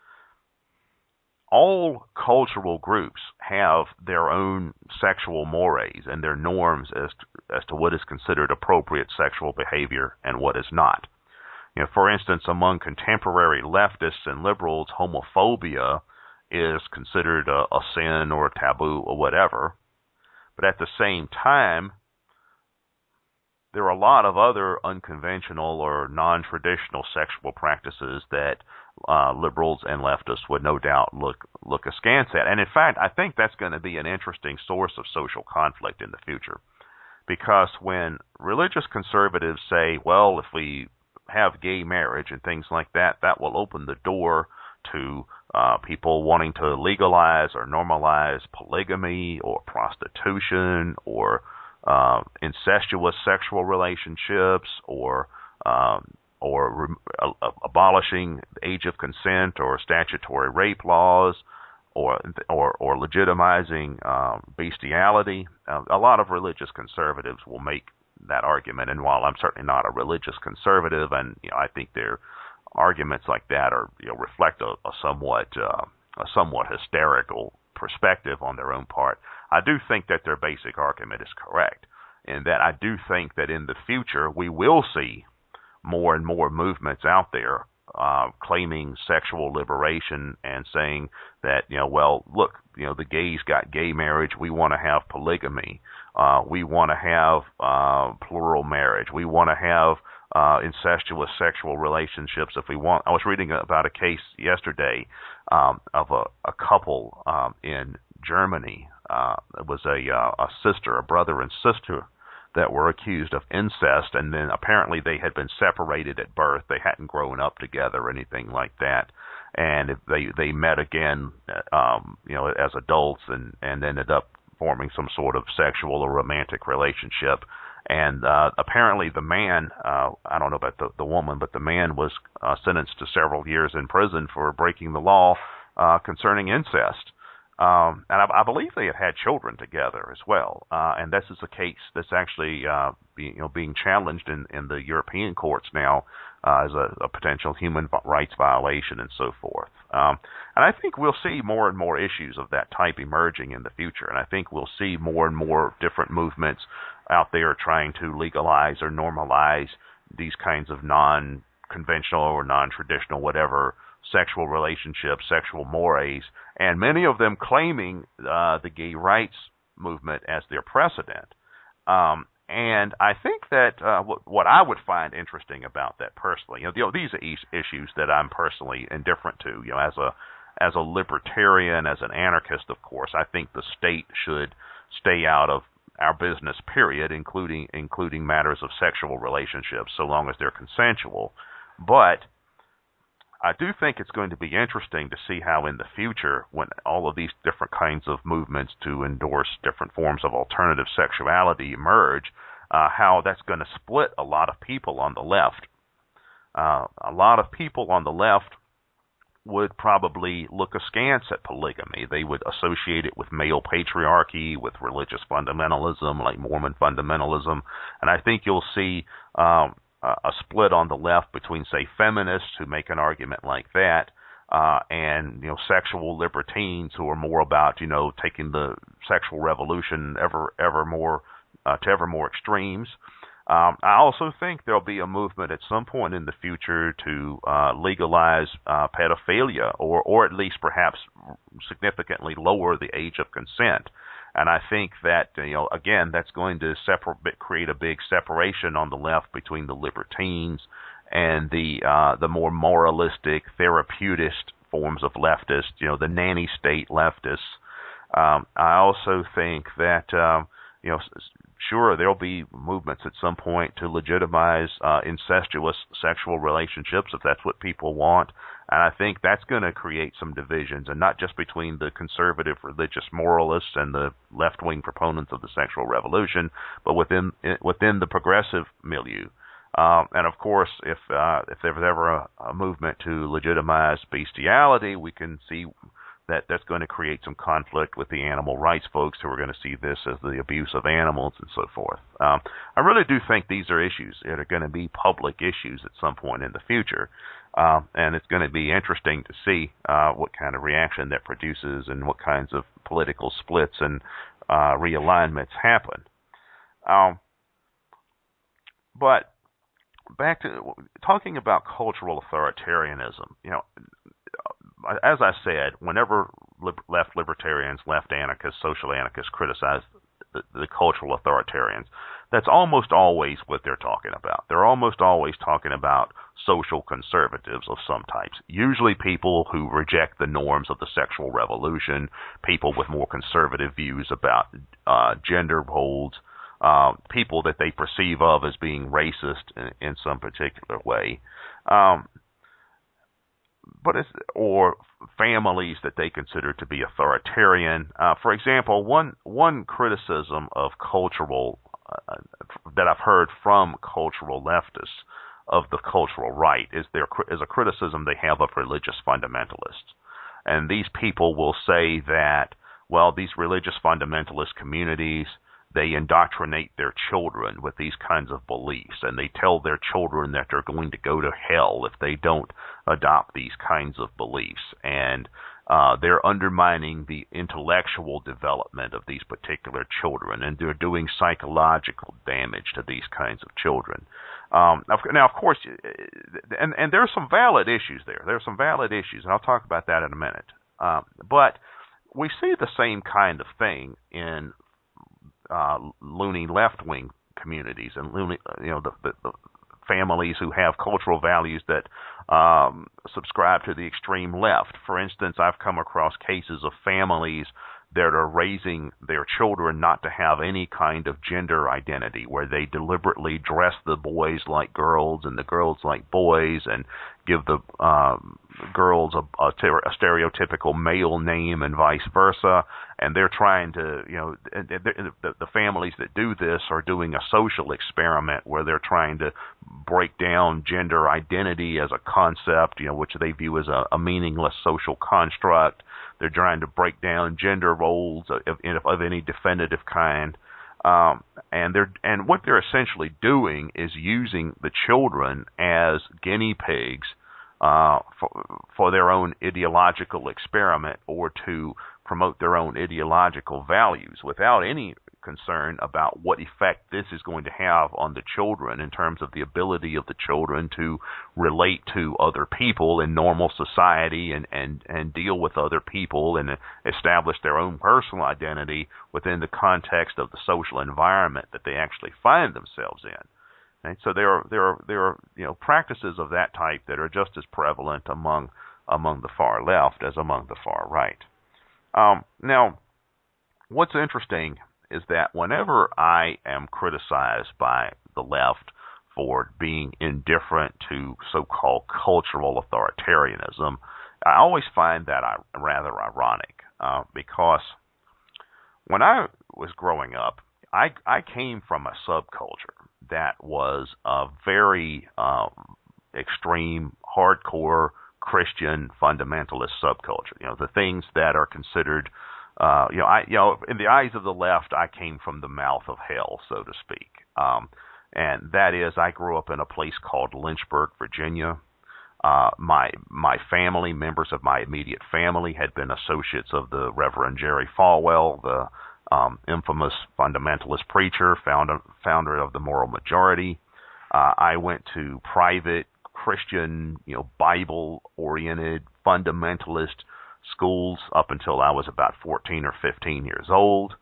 All cultural groups have their own sexual mores and their norms as to what is considered appropriate sexual behavior and what is not. For instance, among contemporary leftists and liberals, homophobia is considered a sin or a taboo or whatever. But at the same time, there are a lot of other unconventional or non-traditional sexual practices that liberals and leftists would no doubt look askance at. And in fact, I think that's going to be an interesting source of social conflict in the future. Because when religious conservatives say, well, if we have gay marriage and things like that, that will open the door to people wanting to legalize or normalize polygamy or prostitution or incestuous sexual relationships or abolishing the age of consent or statutory rape laws or legitimizing bestiality. A lot of religious conservatives will make that argument, and while I'm certainly not a religious conservative, and I think their arguments like that are reflect a somewhat hysterical perspective on their own part, I do think that their basic argument is correct, and that I do think that in the future we will see more and more movements out there claiming sexual liberation and saying that, well, look, the gays got gay marriage. We want to have polygamy. We want to have plural marriage. We want to have incestuous sexual relationships if we want. I was reading about a case yesterday of a couple in Germany. It was a brother and sister that were accused of incest, and then apparently they had been separated at birth. They hadn't grown up together or anything like that. And they met again, as adults, and ended up forming some sort of sexual or romantic relationship. And apparently the man, I don't know about the woman, but the man was sentenced to several years in prison for breaking the law concerning incest. And I believe they had children together as well. And this is a case that's actually being challenged in the European courts now as a potential human rights violation and so forth. And I think we'll see more and more issues of that type emerging in the future. And I think we'll see more and more different movements out there trying to legalize or normalize these kinds of non-conventional or non-traditional, whatever, sexual relationships, sexual mores, and many of them claiming the gay rights movement as their precedent. And I think that what I would find interesting about that personally, these are issues that I'm personally indifferent to. As a libertarian, as an anarchist, of course, I think the state should stay out of our business, period, including matters of sexual relationships, so long as they're consensual. But I do think it's going to be interesting to see how in the future, when all of these different kinds of movements to endorse different forms of alternative sexuality emerge, how that's going to split a lot of people on the left. A lot of people on the left would probably look askance at polygamy. They would associate it with male patriarchy, with religious fundamentalism, like Mormon fundamentalism. And I think you'll see a split on the left between, say, feminists who make an argument like that, and sexual libertines who are more about taking the sexual revolution ever more to ever more extremes. I also think there'll be a movement at some point in the future to legalize pedophilia, or at least perhaps significantly lower the age of consent. And I think that, again, that's going to create a big separation on the left between the libertines and the more moralistic, therapeutist forms of leftists, the nanny state leftists. I also think that, sure, there'll be movements at some point to legitimize incestuous sexual relationships if that's what people want. And I think that's going to create some divisions, and not just between the conservative religious moralists and the left-wing proponents of the sexual revolution, but within the progressive milieu. And of course, if there's ever a movement to legitimize bestiality, we can see that that's going to create some conflict with the animal rights folks who are going to see this as the abuse of animals and so forth. I really do think these are issues that are going to be public issues at some point in the future. And it's going to be interesting to see what kind of reaction that produces and what kinds of political splits and realignments happen. But back to talking about cultural authoritarianism, as I said, whenever left libertarians, left anarchists, social anarchists criticize the cultural authoritarians, that's almost always what they're talking about. They're almost always talking about social conservatives of some types, usually people who reject the norms of the sexual revolution, people with more conservative views about gender roles, people that they perceive of as being racist in some particular way. Or families that they consider to be authoritarian. For example, one criticism of cultural that I've heard from cultural leftists of the cultural right is a criticism they have of religious fundamentalists. And these people will say that, well, these religious fundamentalist communities, they indoctrinate their children with these kinds of beliefs, and they tell their children that they're going to go to hell if they don't adopt these kinds of beliefs. And they're undermining the intellectual development of these particular children, and they're doing psychological damage to these kinds of children. Now, of course, and there are some valid issues there. There are some valid issues, and I'll talk about that in a minute. But we see the same kind of thing in loony left-wing communities and loony, the families who have cultural values that subscribe to the extreme left. For instance, I've come across cases of families that are raising their children not to have any kind of gender identity, where they deliberately dress the boys like girls and the girls like boys, and give the girls a stereotypical male name and vice versa. And they're trying to, the families that do this are doing a social experiment where they're trying to break down gender identity as a concept, which they view as a meaningless social construct. They're trying to break down gender roles of any definitive kind, and what they're essentially doing is using the children as guinea pigs for their own ideological experiment, or to promote their own ideological values, without any concern about what effect this is going to have on the children in terms of the ability of the children to relate to other people in normal society and deal with other people and establish their own personal identity within the context of the social environment that they actually find themselves in. And so there are practices of that type that are just as prevalent among the far left as among the far right. Now, what's interesting is that whenever I am criticized by the left for being indifferent to so-called cultural authoritarianism, I always find that rather ironic, because when I was growing up, I came from a subculture that was a very extreme, hardcore Christian fundamentalist subculture. The things that are considered, in the eyes of the left, I came from the mouth of hell, so to speak. And that is, I grew up in a place called Lynchburg, Virginia. My family, members of my immediate family, had been associates of the Reverend Jerry Falwell, the infamous fundamentalist preacher, founder of the Moral Majority. I went to private Christian, Bible-oriented fundamentalist schools up until I was about 14 or 15 years old.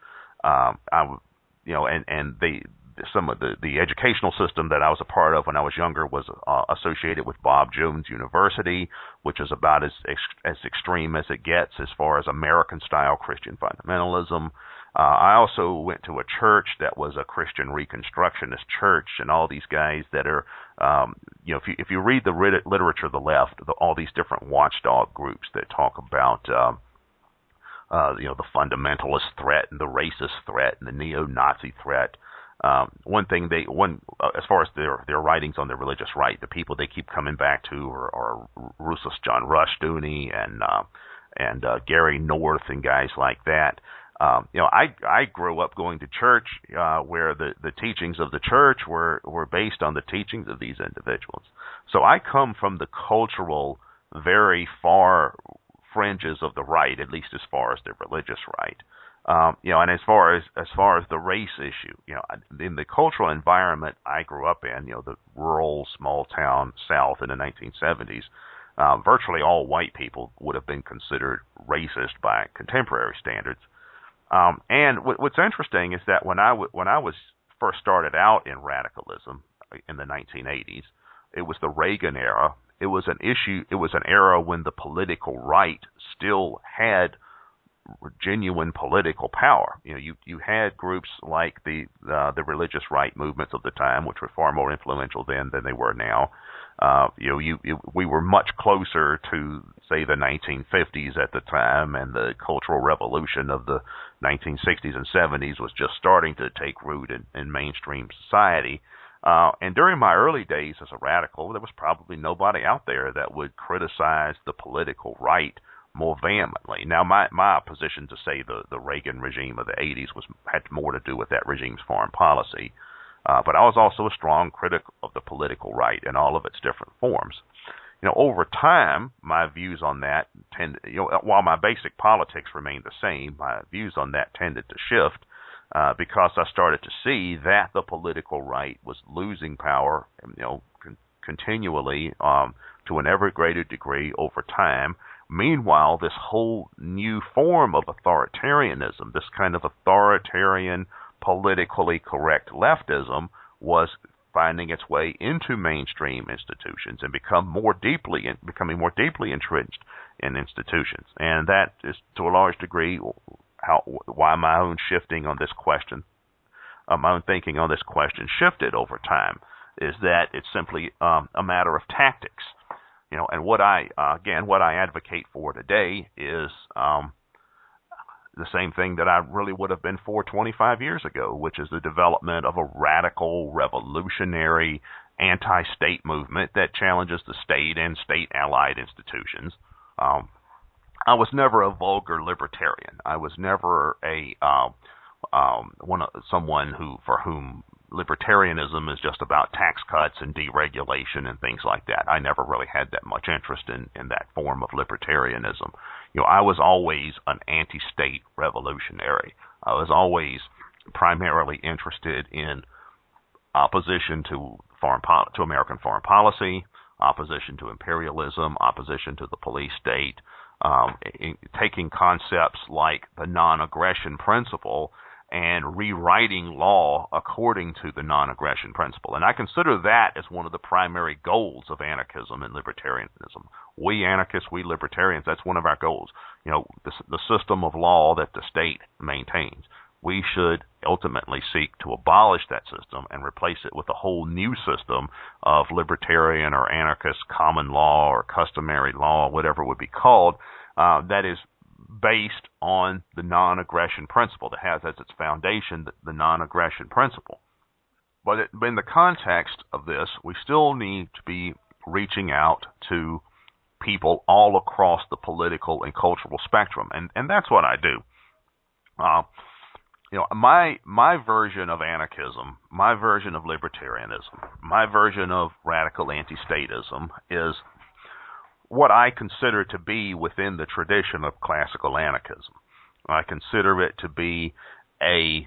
Some of the educational system that I was a part of when I was younger was associated with Bob Jones University, which is about as extreme as it gets as far as American-style Christian fundamentalism. I also went to a church that was a Christian Reconstructionist church, and all these guys that are, if you read the literature of the left, all these different watchdog groups that talk about, the fundamentalist threat and the racist threat and the neo-Nazi threat. As far as their writings on the religious right, the people they keep coming back to are Rousas John Rushdoony and Gary North and guys like that. I grew up going to church where the teachings of the church were based on the teachings of these individuals. So I come from the cultural, very far fringes of the right, at least as far as the religious right. And as far as the race issue, in the cultural environment I grew up in, the rural small town South in the 1970s, virtually all white people would have been considered racist by contemporary standards. And what's interesting is that when I was first started out in radicalism in the 1980s, it was the Reagan era. It was an issue. It was an era when the political right still had genuine political power. You had groups like the religious right movements of the time, which were far more influential then than they were now. We were much closer to, say, the 1950s at the time, and the Cultural Revolution of the 1960s and 70s was just starting to take root in mainstream society. And during my early days as a radical, there was probably nobody out there that would criticize the political right more vehemently. Now, my opposition to, say, the Reagan regime of the 80s had more to do with that regime's foreign policy. But I was also a strong critic of the political right in all of its different forms. Over time, my views on that while my basic politics remained the same, my views on that tended to shift. because I started to see that the political right was losing power, continually, to an ever greater degree over time. Meanwhile, this whole new form of authoritarianism, this kind of authoritarian, politically correct leftism, was finding its way into mainstream institutions and becoming more deeply entrenched in institutions. And that is, to a large degree, why my own shifting on this question, my own thinking on this question shifted over time, is that it's simply a matter of tactics. And what I advocate for today is the same thing that I really would have been for 25 years ago, which is the development of a radical, revolutionary, anti-state movement that challenges the state and state-allied institutions. I was never a vulgar libertarian. I was never someone for whom libertarianism is just about tax cuts and deregulation and things like that. I never really had that much interest in that form of libertarianism. I was always an anti-state revolutionary. I was always primarily interested in opposition to American foreign policy, opposition to imperialism, opposition to the police state, taking concepts like the non-aggression principle and rewriting law according to the non-aggression principle. And I consider that as one of the primary goals of anarchism and libertarianism. We anarchists, we libertarians, that's one of our goals. The system of law that the state maintains. We should ultimately seek to abolish that system and replace it with a whole new system of libertarian or anarchist common law or customary law, whatever it would be called, that is based on the non-aggression principle, that has as its foundation the non-aggression principle. But in the context of this, we still need to be reaching out to people all across the political and cultural spectrum, and that's what I do. My version of anarchism, my version of libertarianism, my version of radical anti-statism is what I consider to be within the tradition of classical anarchism. I consider it to be a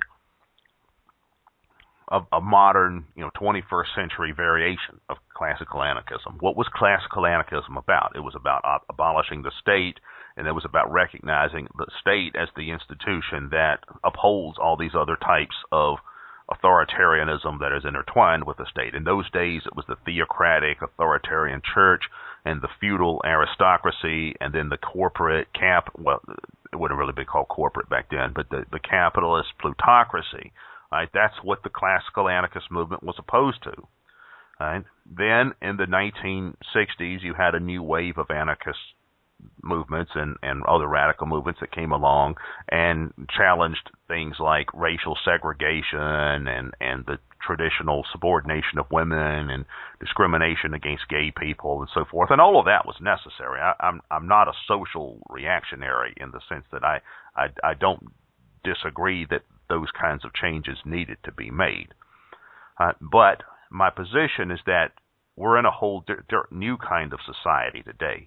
modern, 21st century variation of classical anarchism. What was classical anarchism about? It was about abolishing the state, and it was about recognizing the state as the institution that upholds all these other types of authoritarianism that is intertwined with the state. In those days, it was the theocratic authoritarian church and the feudal aristocracy, and then the corporate it wouldn't really be called corporate back then, but the capitalist plutocracy. Right? That's what the classical anarchist movement was opposed to. Right? Then, in the 1960s, you had a new wave of anarchist movements and other radical movements that came along and challenged things like racial segregation and the traditional subordination of women and discrimination against gay people and so forth. And all of that was necessary. I'm not a social reactionary in the sense that I don't disagree that those kinds of changes needed to be made. But my position is that we're in a whole new kind of society today.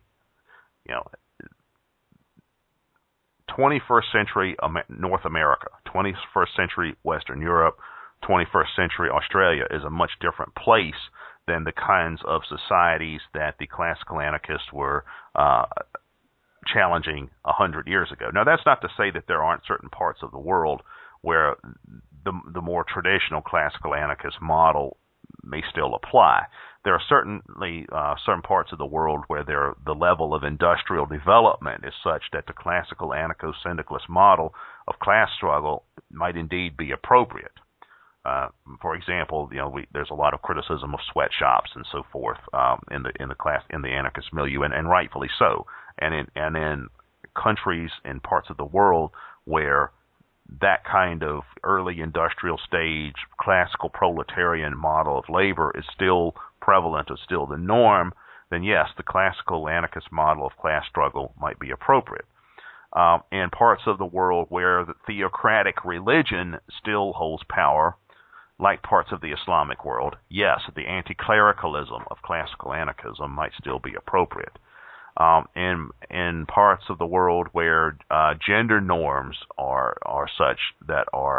21st century North America, 21st century Western Europe, 21st century Australia is a much different place than the kinds of societies that the classical anarchists were challenging 100 years ago. Now, that's not to say that there aren't certain parts of the world where the more traditional classical anarchist model may still apply. There are certainly certain parts of the world where the level of industrial development is such that the classical anarcho-syndicalist model of class struggle might indeed be appropriate. For example, there's a lot of criticism of sweatshops and so forth in the anarchist milieu, and rightfully so. And in countries and parts of the world where that kind of early industrial stage classical proletarian model of labor is still prevalent, is still the norm, then yes, the classical anarchist model of class struggle might be appropriate. In parts of the world where the theocratic religion still holds power, like parts of the Islamic world, yes, the anti-clericalism of classical anarchism might still be appropriate. In parts of the world where gender norms are such that are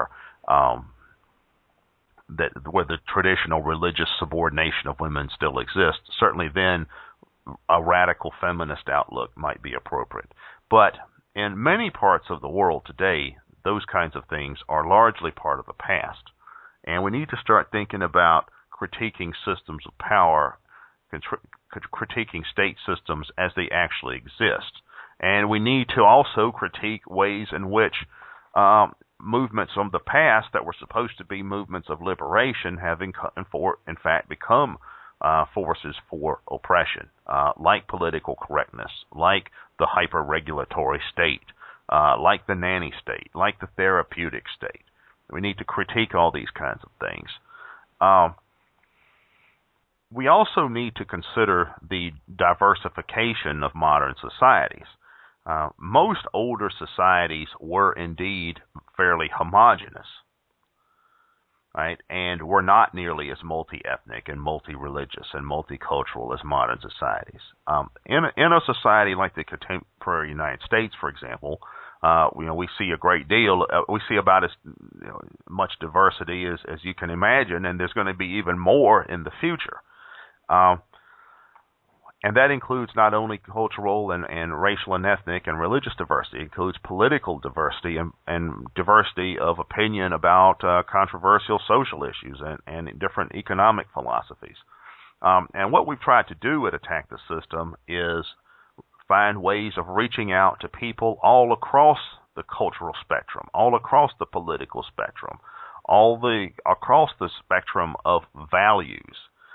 that where the traditional religious subordination of women still exists, certainly then a radical feminist outlook might be appropriate. But in many parts of the world today, those kinds of things are largely part of the past. And we need to start thinking about critiquing systems of power, critiquing state systems as they actually exist. And we need to also critique ways in which movements from the past that were supposed to be movements of liberation have in fact become forces for oppression, like political correctness, like the hyper-regulatory state, like the nanny state, like the therapeutic state. We need to critique all these kinds of things. We also need to consider the diversification of modern societies. Most older societies were indeed fairly homogeneous, right? And were not nearly as multi-ethnic and multi-religious and multicultural as modern societies. In a society like the contemporary United States, for example, we see a great deal. We see about as much diversity as you can imagine, and there's going to be even more in the future. And that includes not only cultural and racial and ethnic and religious diversity. It includes political diversity and diversity of opinion about controversial social issues and different economic philosophies. And what we've tried to do at Attack the System is find ways of reaching out to people all across the cultural spectrum, all across the political spectrum, across the spectrum of values,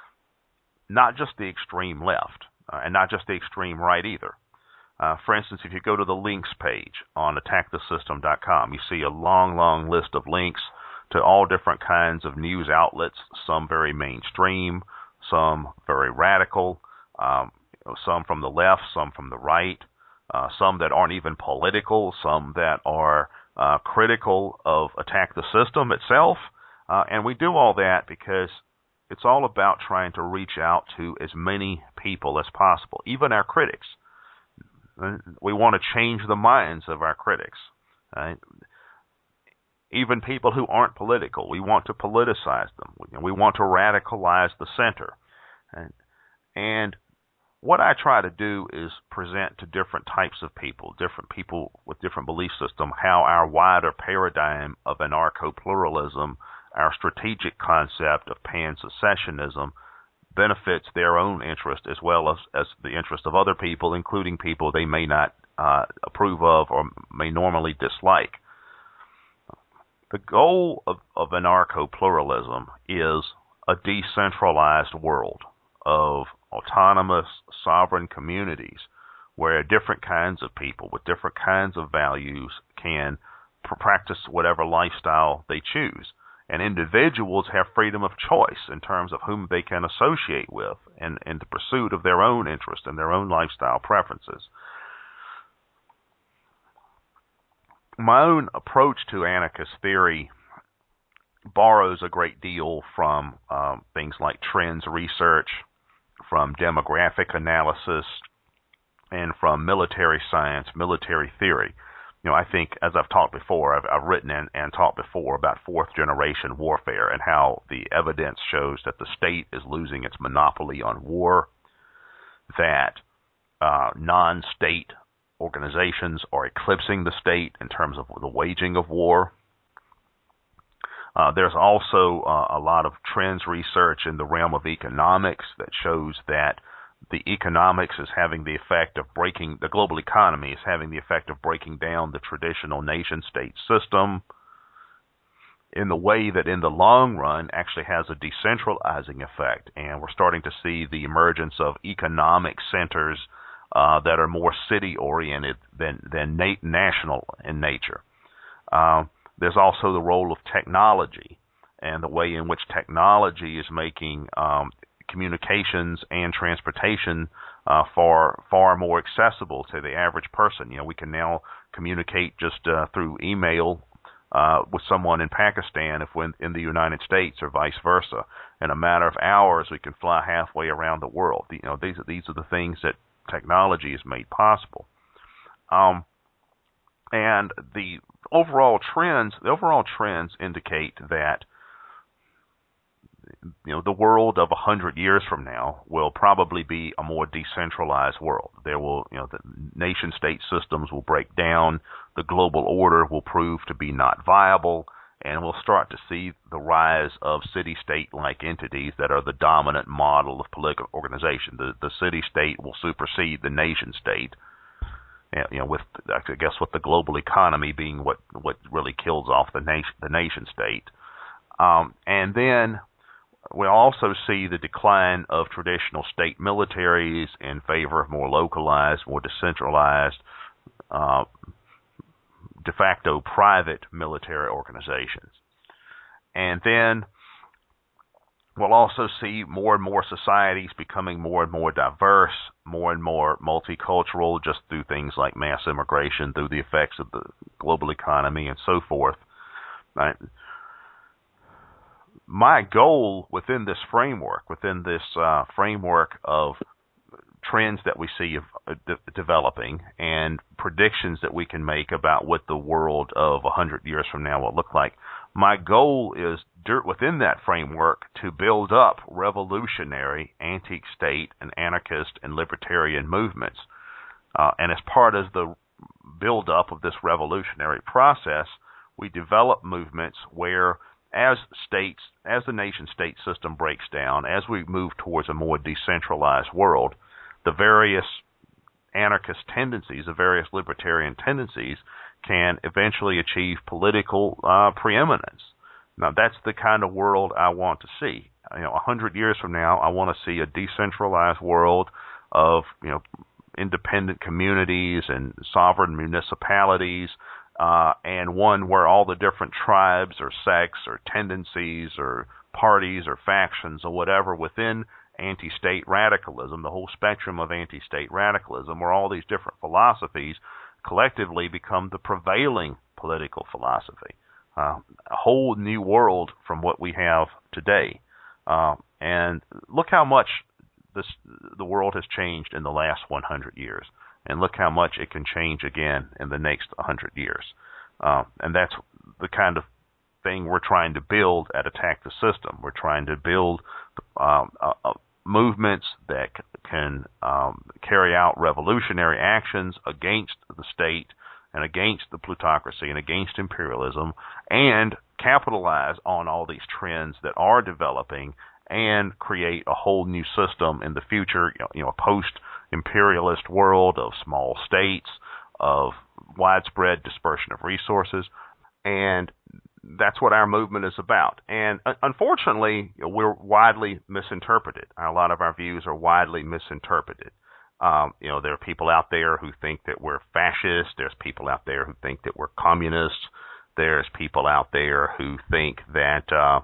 not just the extreme left. And not just the extreme right either. For instance, if you go to the links page on attackthesystem.com, you see a long, long list of links to all different kinds of news outlets, some very mainstream, some very radical, some from the left, some from the right, some that aren't even political, some that are critical of Attack the System itself. And we do all that because it's all about trying to reach out to as many people as possible, even our critics. We want to change the minds of our critics. Right? Even people who aren't political, we want to politicize them. We want to radicalize the center. And what I try to do is present to different types of people with different belief systems, how our wider paradigm of anarcho-pluralism, our strategic concept of pan-secessionism, benefits their own interest as well as the interest of other people, including people they may not approve of or may normally dislike. The goal of anarcho-pluralism is a decentralized world of autonomous, sovereign communities where different kinds of people with different kinds of values can practice whatever lifestyle they choose. And individuals have freedom of choice in terms of whom they can associate with in the pursuit of their own interests and their own lifestyle preferences. My own approach to anarchist theory borrows a great deal from things like trends research, from demographic analysis, and from military science, military theory. I think, as I've talked before, I've written and talked before about fourth-generation warfare and how the evidence shows that the state is losing its monopoly on war, that non-state organizations are eclipsing the state in terms of the waging of war. There's also a lot of trends research in the realm of economics that shows that the economics is having the effect of the global economy is having the effect of breaking down the traditional nation-state system in the way that in the long run actually has a decentralizing effect. And we're starting to see the emergence of economic centers that are more city-oriented than national in nature. There's also the role of technology and the way in which technology is making communications and transportation far more accessible to the average person. We can now communicate just through email with someone in Pakistan if we're in the United States or vice versa. In a matter of hours, we can fly halfway around the world. These are the things that technology has made possible. And the overall trends indicate that the world of 100 years from now will probably be a more decentralized world. There will, the nation-state systems will break down, the global order will prove to be not viable, and we'll start to see the rise of city-state-like entities that are the dominant model of political organization. The city-state will supersede the nation-state. With the global economy being what really kills off the nation-state, and then we'll also see the decline of traditional state militaries in favor of more localized, more decentralized, de facto private military organizations. And then we'll also see more and more societies becoming more and more diverse, more and more multicultural, just through things like mass immigration, through the effects of the global economy, and so forth. Right? My goal within this framework of trends that we see developing and predictions that we can make about what the world of 100 years from now will look like, my goal is within that framework to build up revolutionary anti-state and anarchist and libertarian movements. And as part of the build-up of this revolutionary process, we develop movements where as the nation-state system breaks down, as we move towards a more decentralized world, the various anarchist tendencies, the various libertarian tendencies, can eventually achieve political preeminence. Now, that's the kind of world I want to see. 100 years from now, I want to see a decentralized world of, independent communities and sovereign municipalities, and one where all the different tribes or sects or tendencies or parties or factions or whatever within anti-state radicalism, the whole spectrum of anti-state radicalism, where all these different philosophies collectively become the prevailing political philosophy. A whole new world from what we have today. And look how much the world has changed in the last 100 years. And look how much it can change again in the next 100 years. And that's the kind of thing we're trying to build at Attack the System. We're trying to build movements that can carry out revolutionary actions against the state and against the plutocracy and against imperialism, and capitalize on all these trends that are developing and create a whole new system in the future, a post-imperialist world of small states, of widespread dispersion of resources. And that's what our movement is about. And unfortunately, we're widely misinterpreted. A lot of our views are widely misinterpreted. There are people out there who think that we're fascist. There's people out there who think that we're communists. There's people out there who think that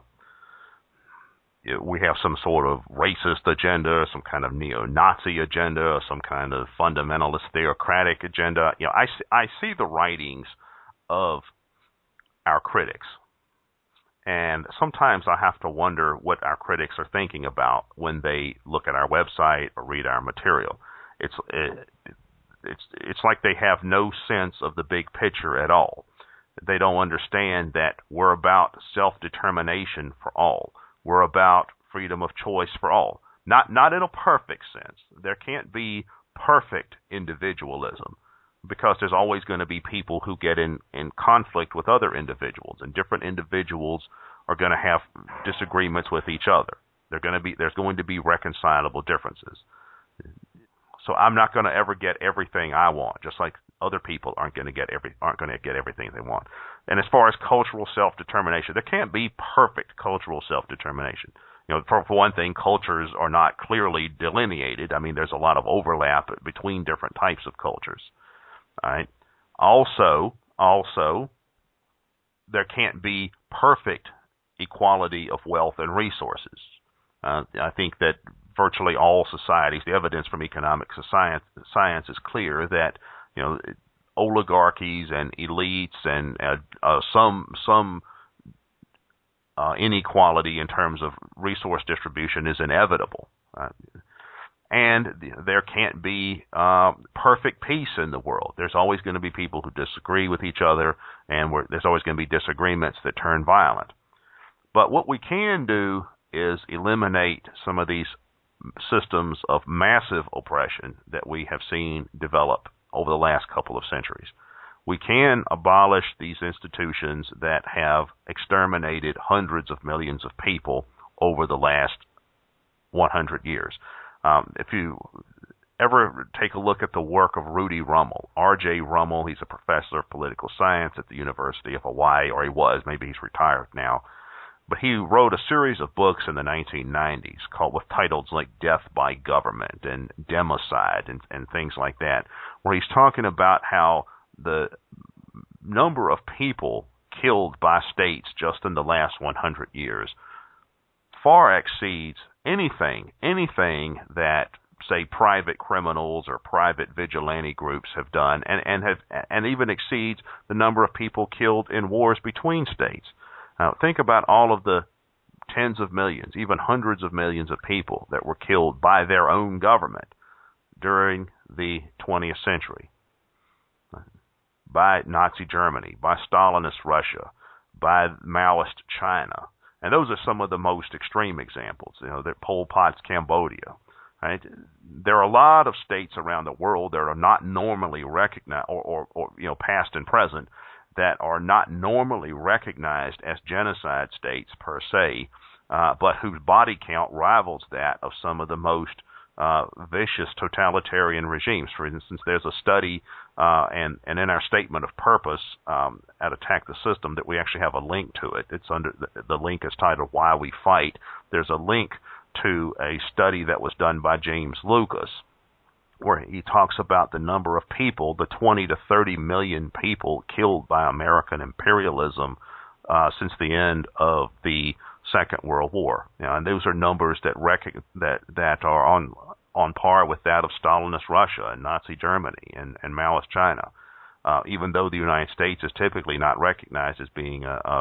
we have some sort of racist agenda, some kind of neo-Nazi agenda, some kind of fundamentalist theocratic agenda. I see the writings of our critics, and sometimes I have to wonder what our critics are thinking about when they look at our website or read our material. It's like they have no sense of the big picture at all. They don't understand that we're about self-determination for all. We're about freedom of choice for all. Not in a perfect sense. There can't be perfect individualism, because there's always going to be people who get in conflict with other individuals, and different individuals are going to have disagreements with each other. There's going to be reconcilable differences. So I'm not going to ever get everything I want, just like other people aren't going to get everything they want. And as far as cultural self-determination, there can't be perfect cultural self-determination. For one thing, cultures are not clearly delineated. I mean, there's a lot of overlap between different types of cultures. All right. Also, there can't be perfect equality of wealth and resources. I think that virtually all societies, the evidence from economic science is clear that oligarchies and elites and some inequality in terms of resource distribution is inevitable. And there can't be perfect peace in the world. There's always going to be people who disagree with each other, and there's always going to be disagreements that turn violent. But what we can do is eliminate some of these systems of massive oppression that we have seen develop over the last couple of centuries. We can abolish these institutions that have exterminated hundreds of millions of people over the last 100 years. If you ever take a look at the work of Rudy Rummel, R.J. Rummel, he's a professor of political science at the University of Hawaii, or he was, maybe he's retired now. But he wrote a series of books in the 1990s with titles like Death by Government and Democide and things like that, where he's talking about how the number of people killed by states just in the last 100 years far exceeds anything that, say, private criminals or private vigilante groups have done, and even exceeds the number of people killed in wars between states. Now, think about all of the tens of millions, even hundreds of millions of people that were killed by their own government during the 20th century, by Nazi Germany, by Stalinist Russia, by Maoist China. And those are some of the most extreme examples. That Pol Pot's Cambodia. Right? There are a lot of states around the world that are not normally recognized, or past and present, that are not normally recognized as genocide states per se, but whose body count rivals that of some of the most vicious totalitarian regimes. For instance, there's a study, and in our statement of purpose at Attack the System, that we actually have a link to it. It's under the link is titled "Why We Fight." There's a link to a study that was done by James Lucas, where he talks about the number of people, the 20 to 30 million people killed by American imperialism since the end of the Second World War. And those are numbers that are on par with that of Stalinist Russia and Nazi Germany and Maoist China, even though the United States is typically not recognized as being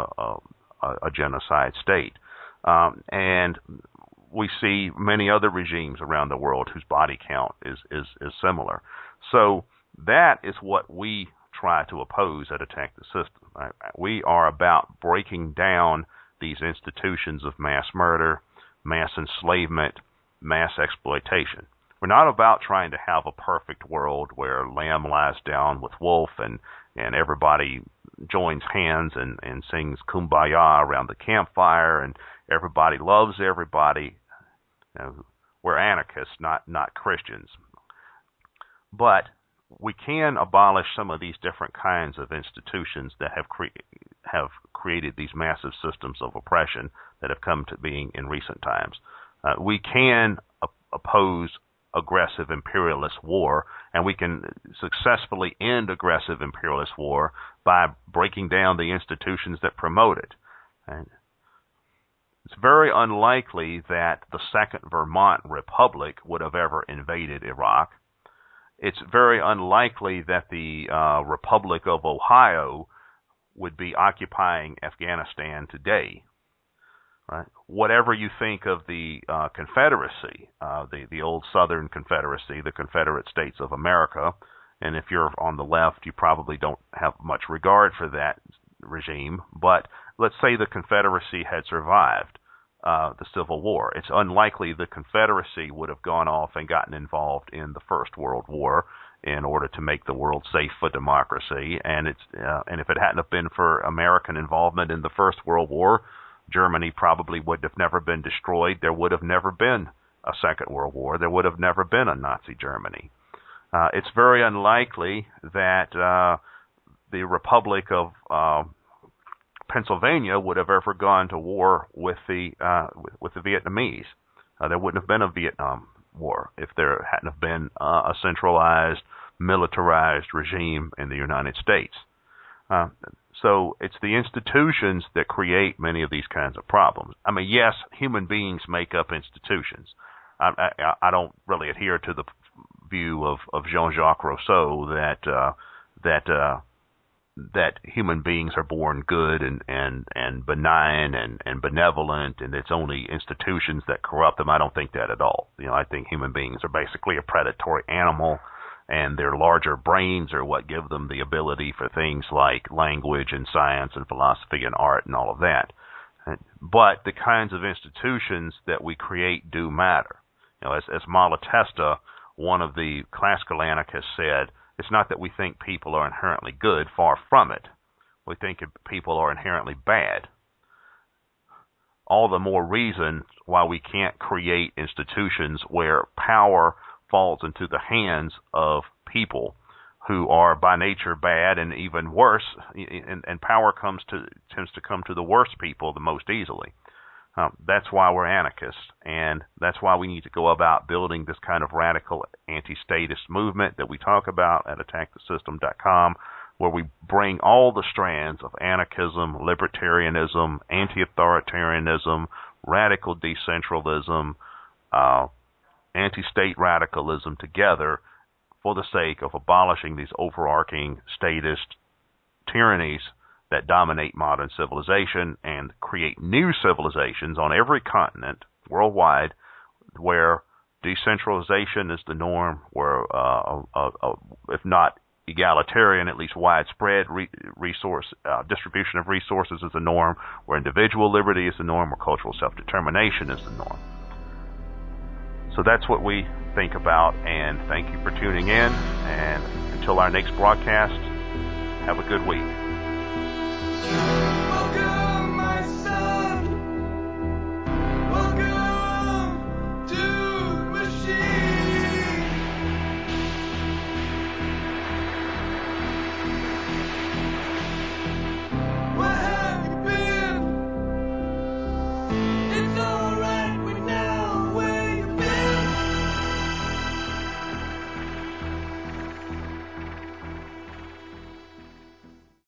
a genocide state. And we see many other regimes around the world whose body count is similar. So that is what we try to oppose at Attack the System. Right? We are about breaking down these institutions of mass murder, mass enslavement, mass exploitation. We're not about trying to have a perfect world where lamb lies down with wolf and everybody joins hands and sings Kumbaya around the campfire and everybody loves everybody. We're anarchists, not Christians. But we can abolish some of these different kinds of institutions that have created these massive systems of oppression that have come to being in recent times. We can oppose aggressive imperialist war, and we can successfully end aggressive imperialist war by breaking down the institutions that promote it. And it's very unlikely that the Second Vermont Republic would have ever invaded Iraq. It's very unlikely that the Republic of Ohio would be occupying Afghanistan today. Right? Whatever you think of the Confederacy, the old Southern Confederacy, the Confederate States of America, and if you're on the left, you probably don't have much regard for that regime, but let's say the Confederacy had survived the Civil War. It's unlikely the Confederacy would have gone off and gotten involved in the First World War in order to make the world safe for democracy. And if it hadn't have been for American involvement in the First World War, Germany probably would have never been destroyed. There would have never been a Second World War. There would have never been a Nazi Germany. It's very unlikely that the Republic of Pennsylvania would have ever gone to war with the Vietnamese. There wouldn't have been a Vietnam War if there hadn't have been a centralized, militarized regime in the United States. So it's the institutions that create many of these kinds of problems. I mean, yes, human beings make up institutions. I don't really adhere to the view of Jean-Jacques Rousseau that that human beings are born good and benign and benevolent, and it's only institutions that corrupt them. I don't think that at all. I think human beings are basically a predatory animal, and their larger brains are what give them the ability for things like language and science and philosophy and art and all of that. But the kinds of institutions that we create do matter. As Malatesta, one of the classical anarchists, said, it's not that we think people are inherently good, far from it. We think people are inherently bad. All the more reason why we can't create institutions where power falls into the hands of people who are by nature bad, and even worse, and power tends to come to the worst people the most easily. That's why we're anarchists, and that's why we need to go about building this kind of radical anti-statist movement that we talk about at attackthesystem.com, where we bring all the strands of anarchism, libertarianism, anti-authoritarianism, radical decentralism, anti-state radicalism together for the sake of abolishing these overarching statist tyrannies that dominate modern civilization and create new civilizations on every continent worldwide where decentralization is the norm, where if not egalitarian, at least widespread resource distribution of resources is the norm, where individual liberty is the norm, where cultural self-determination is the norm. So that's what we think about, and thank you for tuning in, and until our next broadcast, have a good week.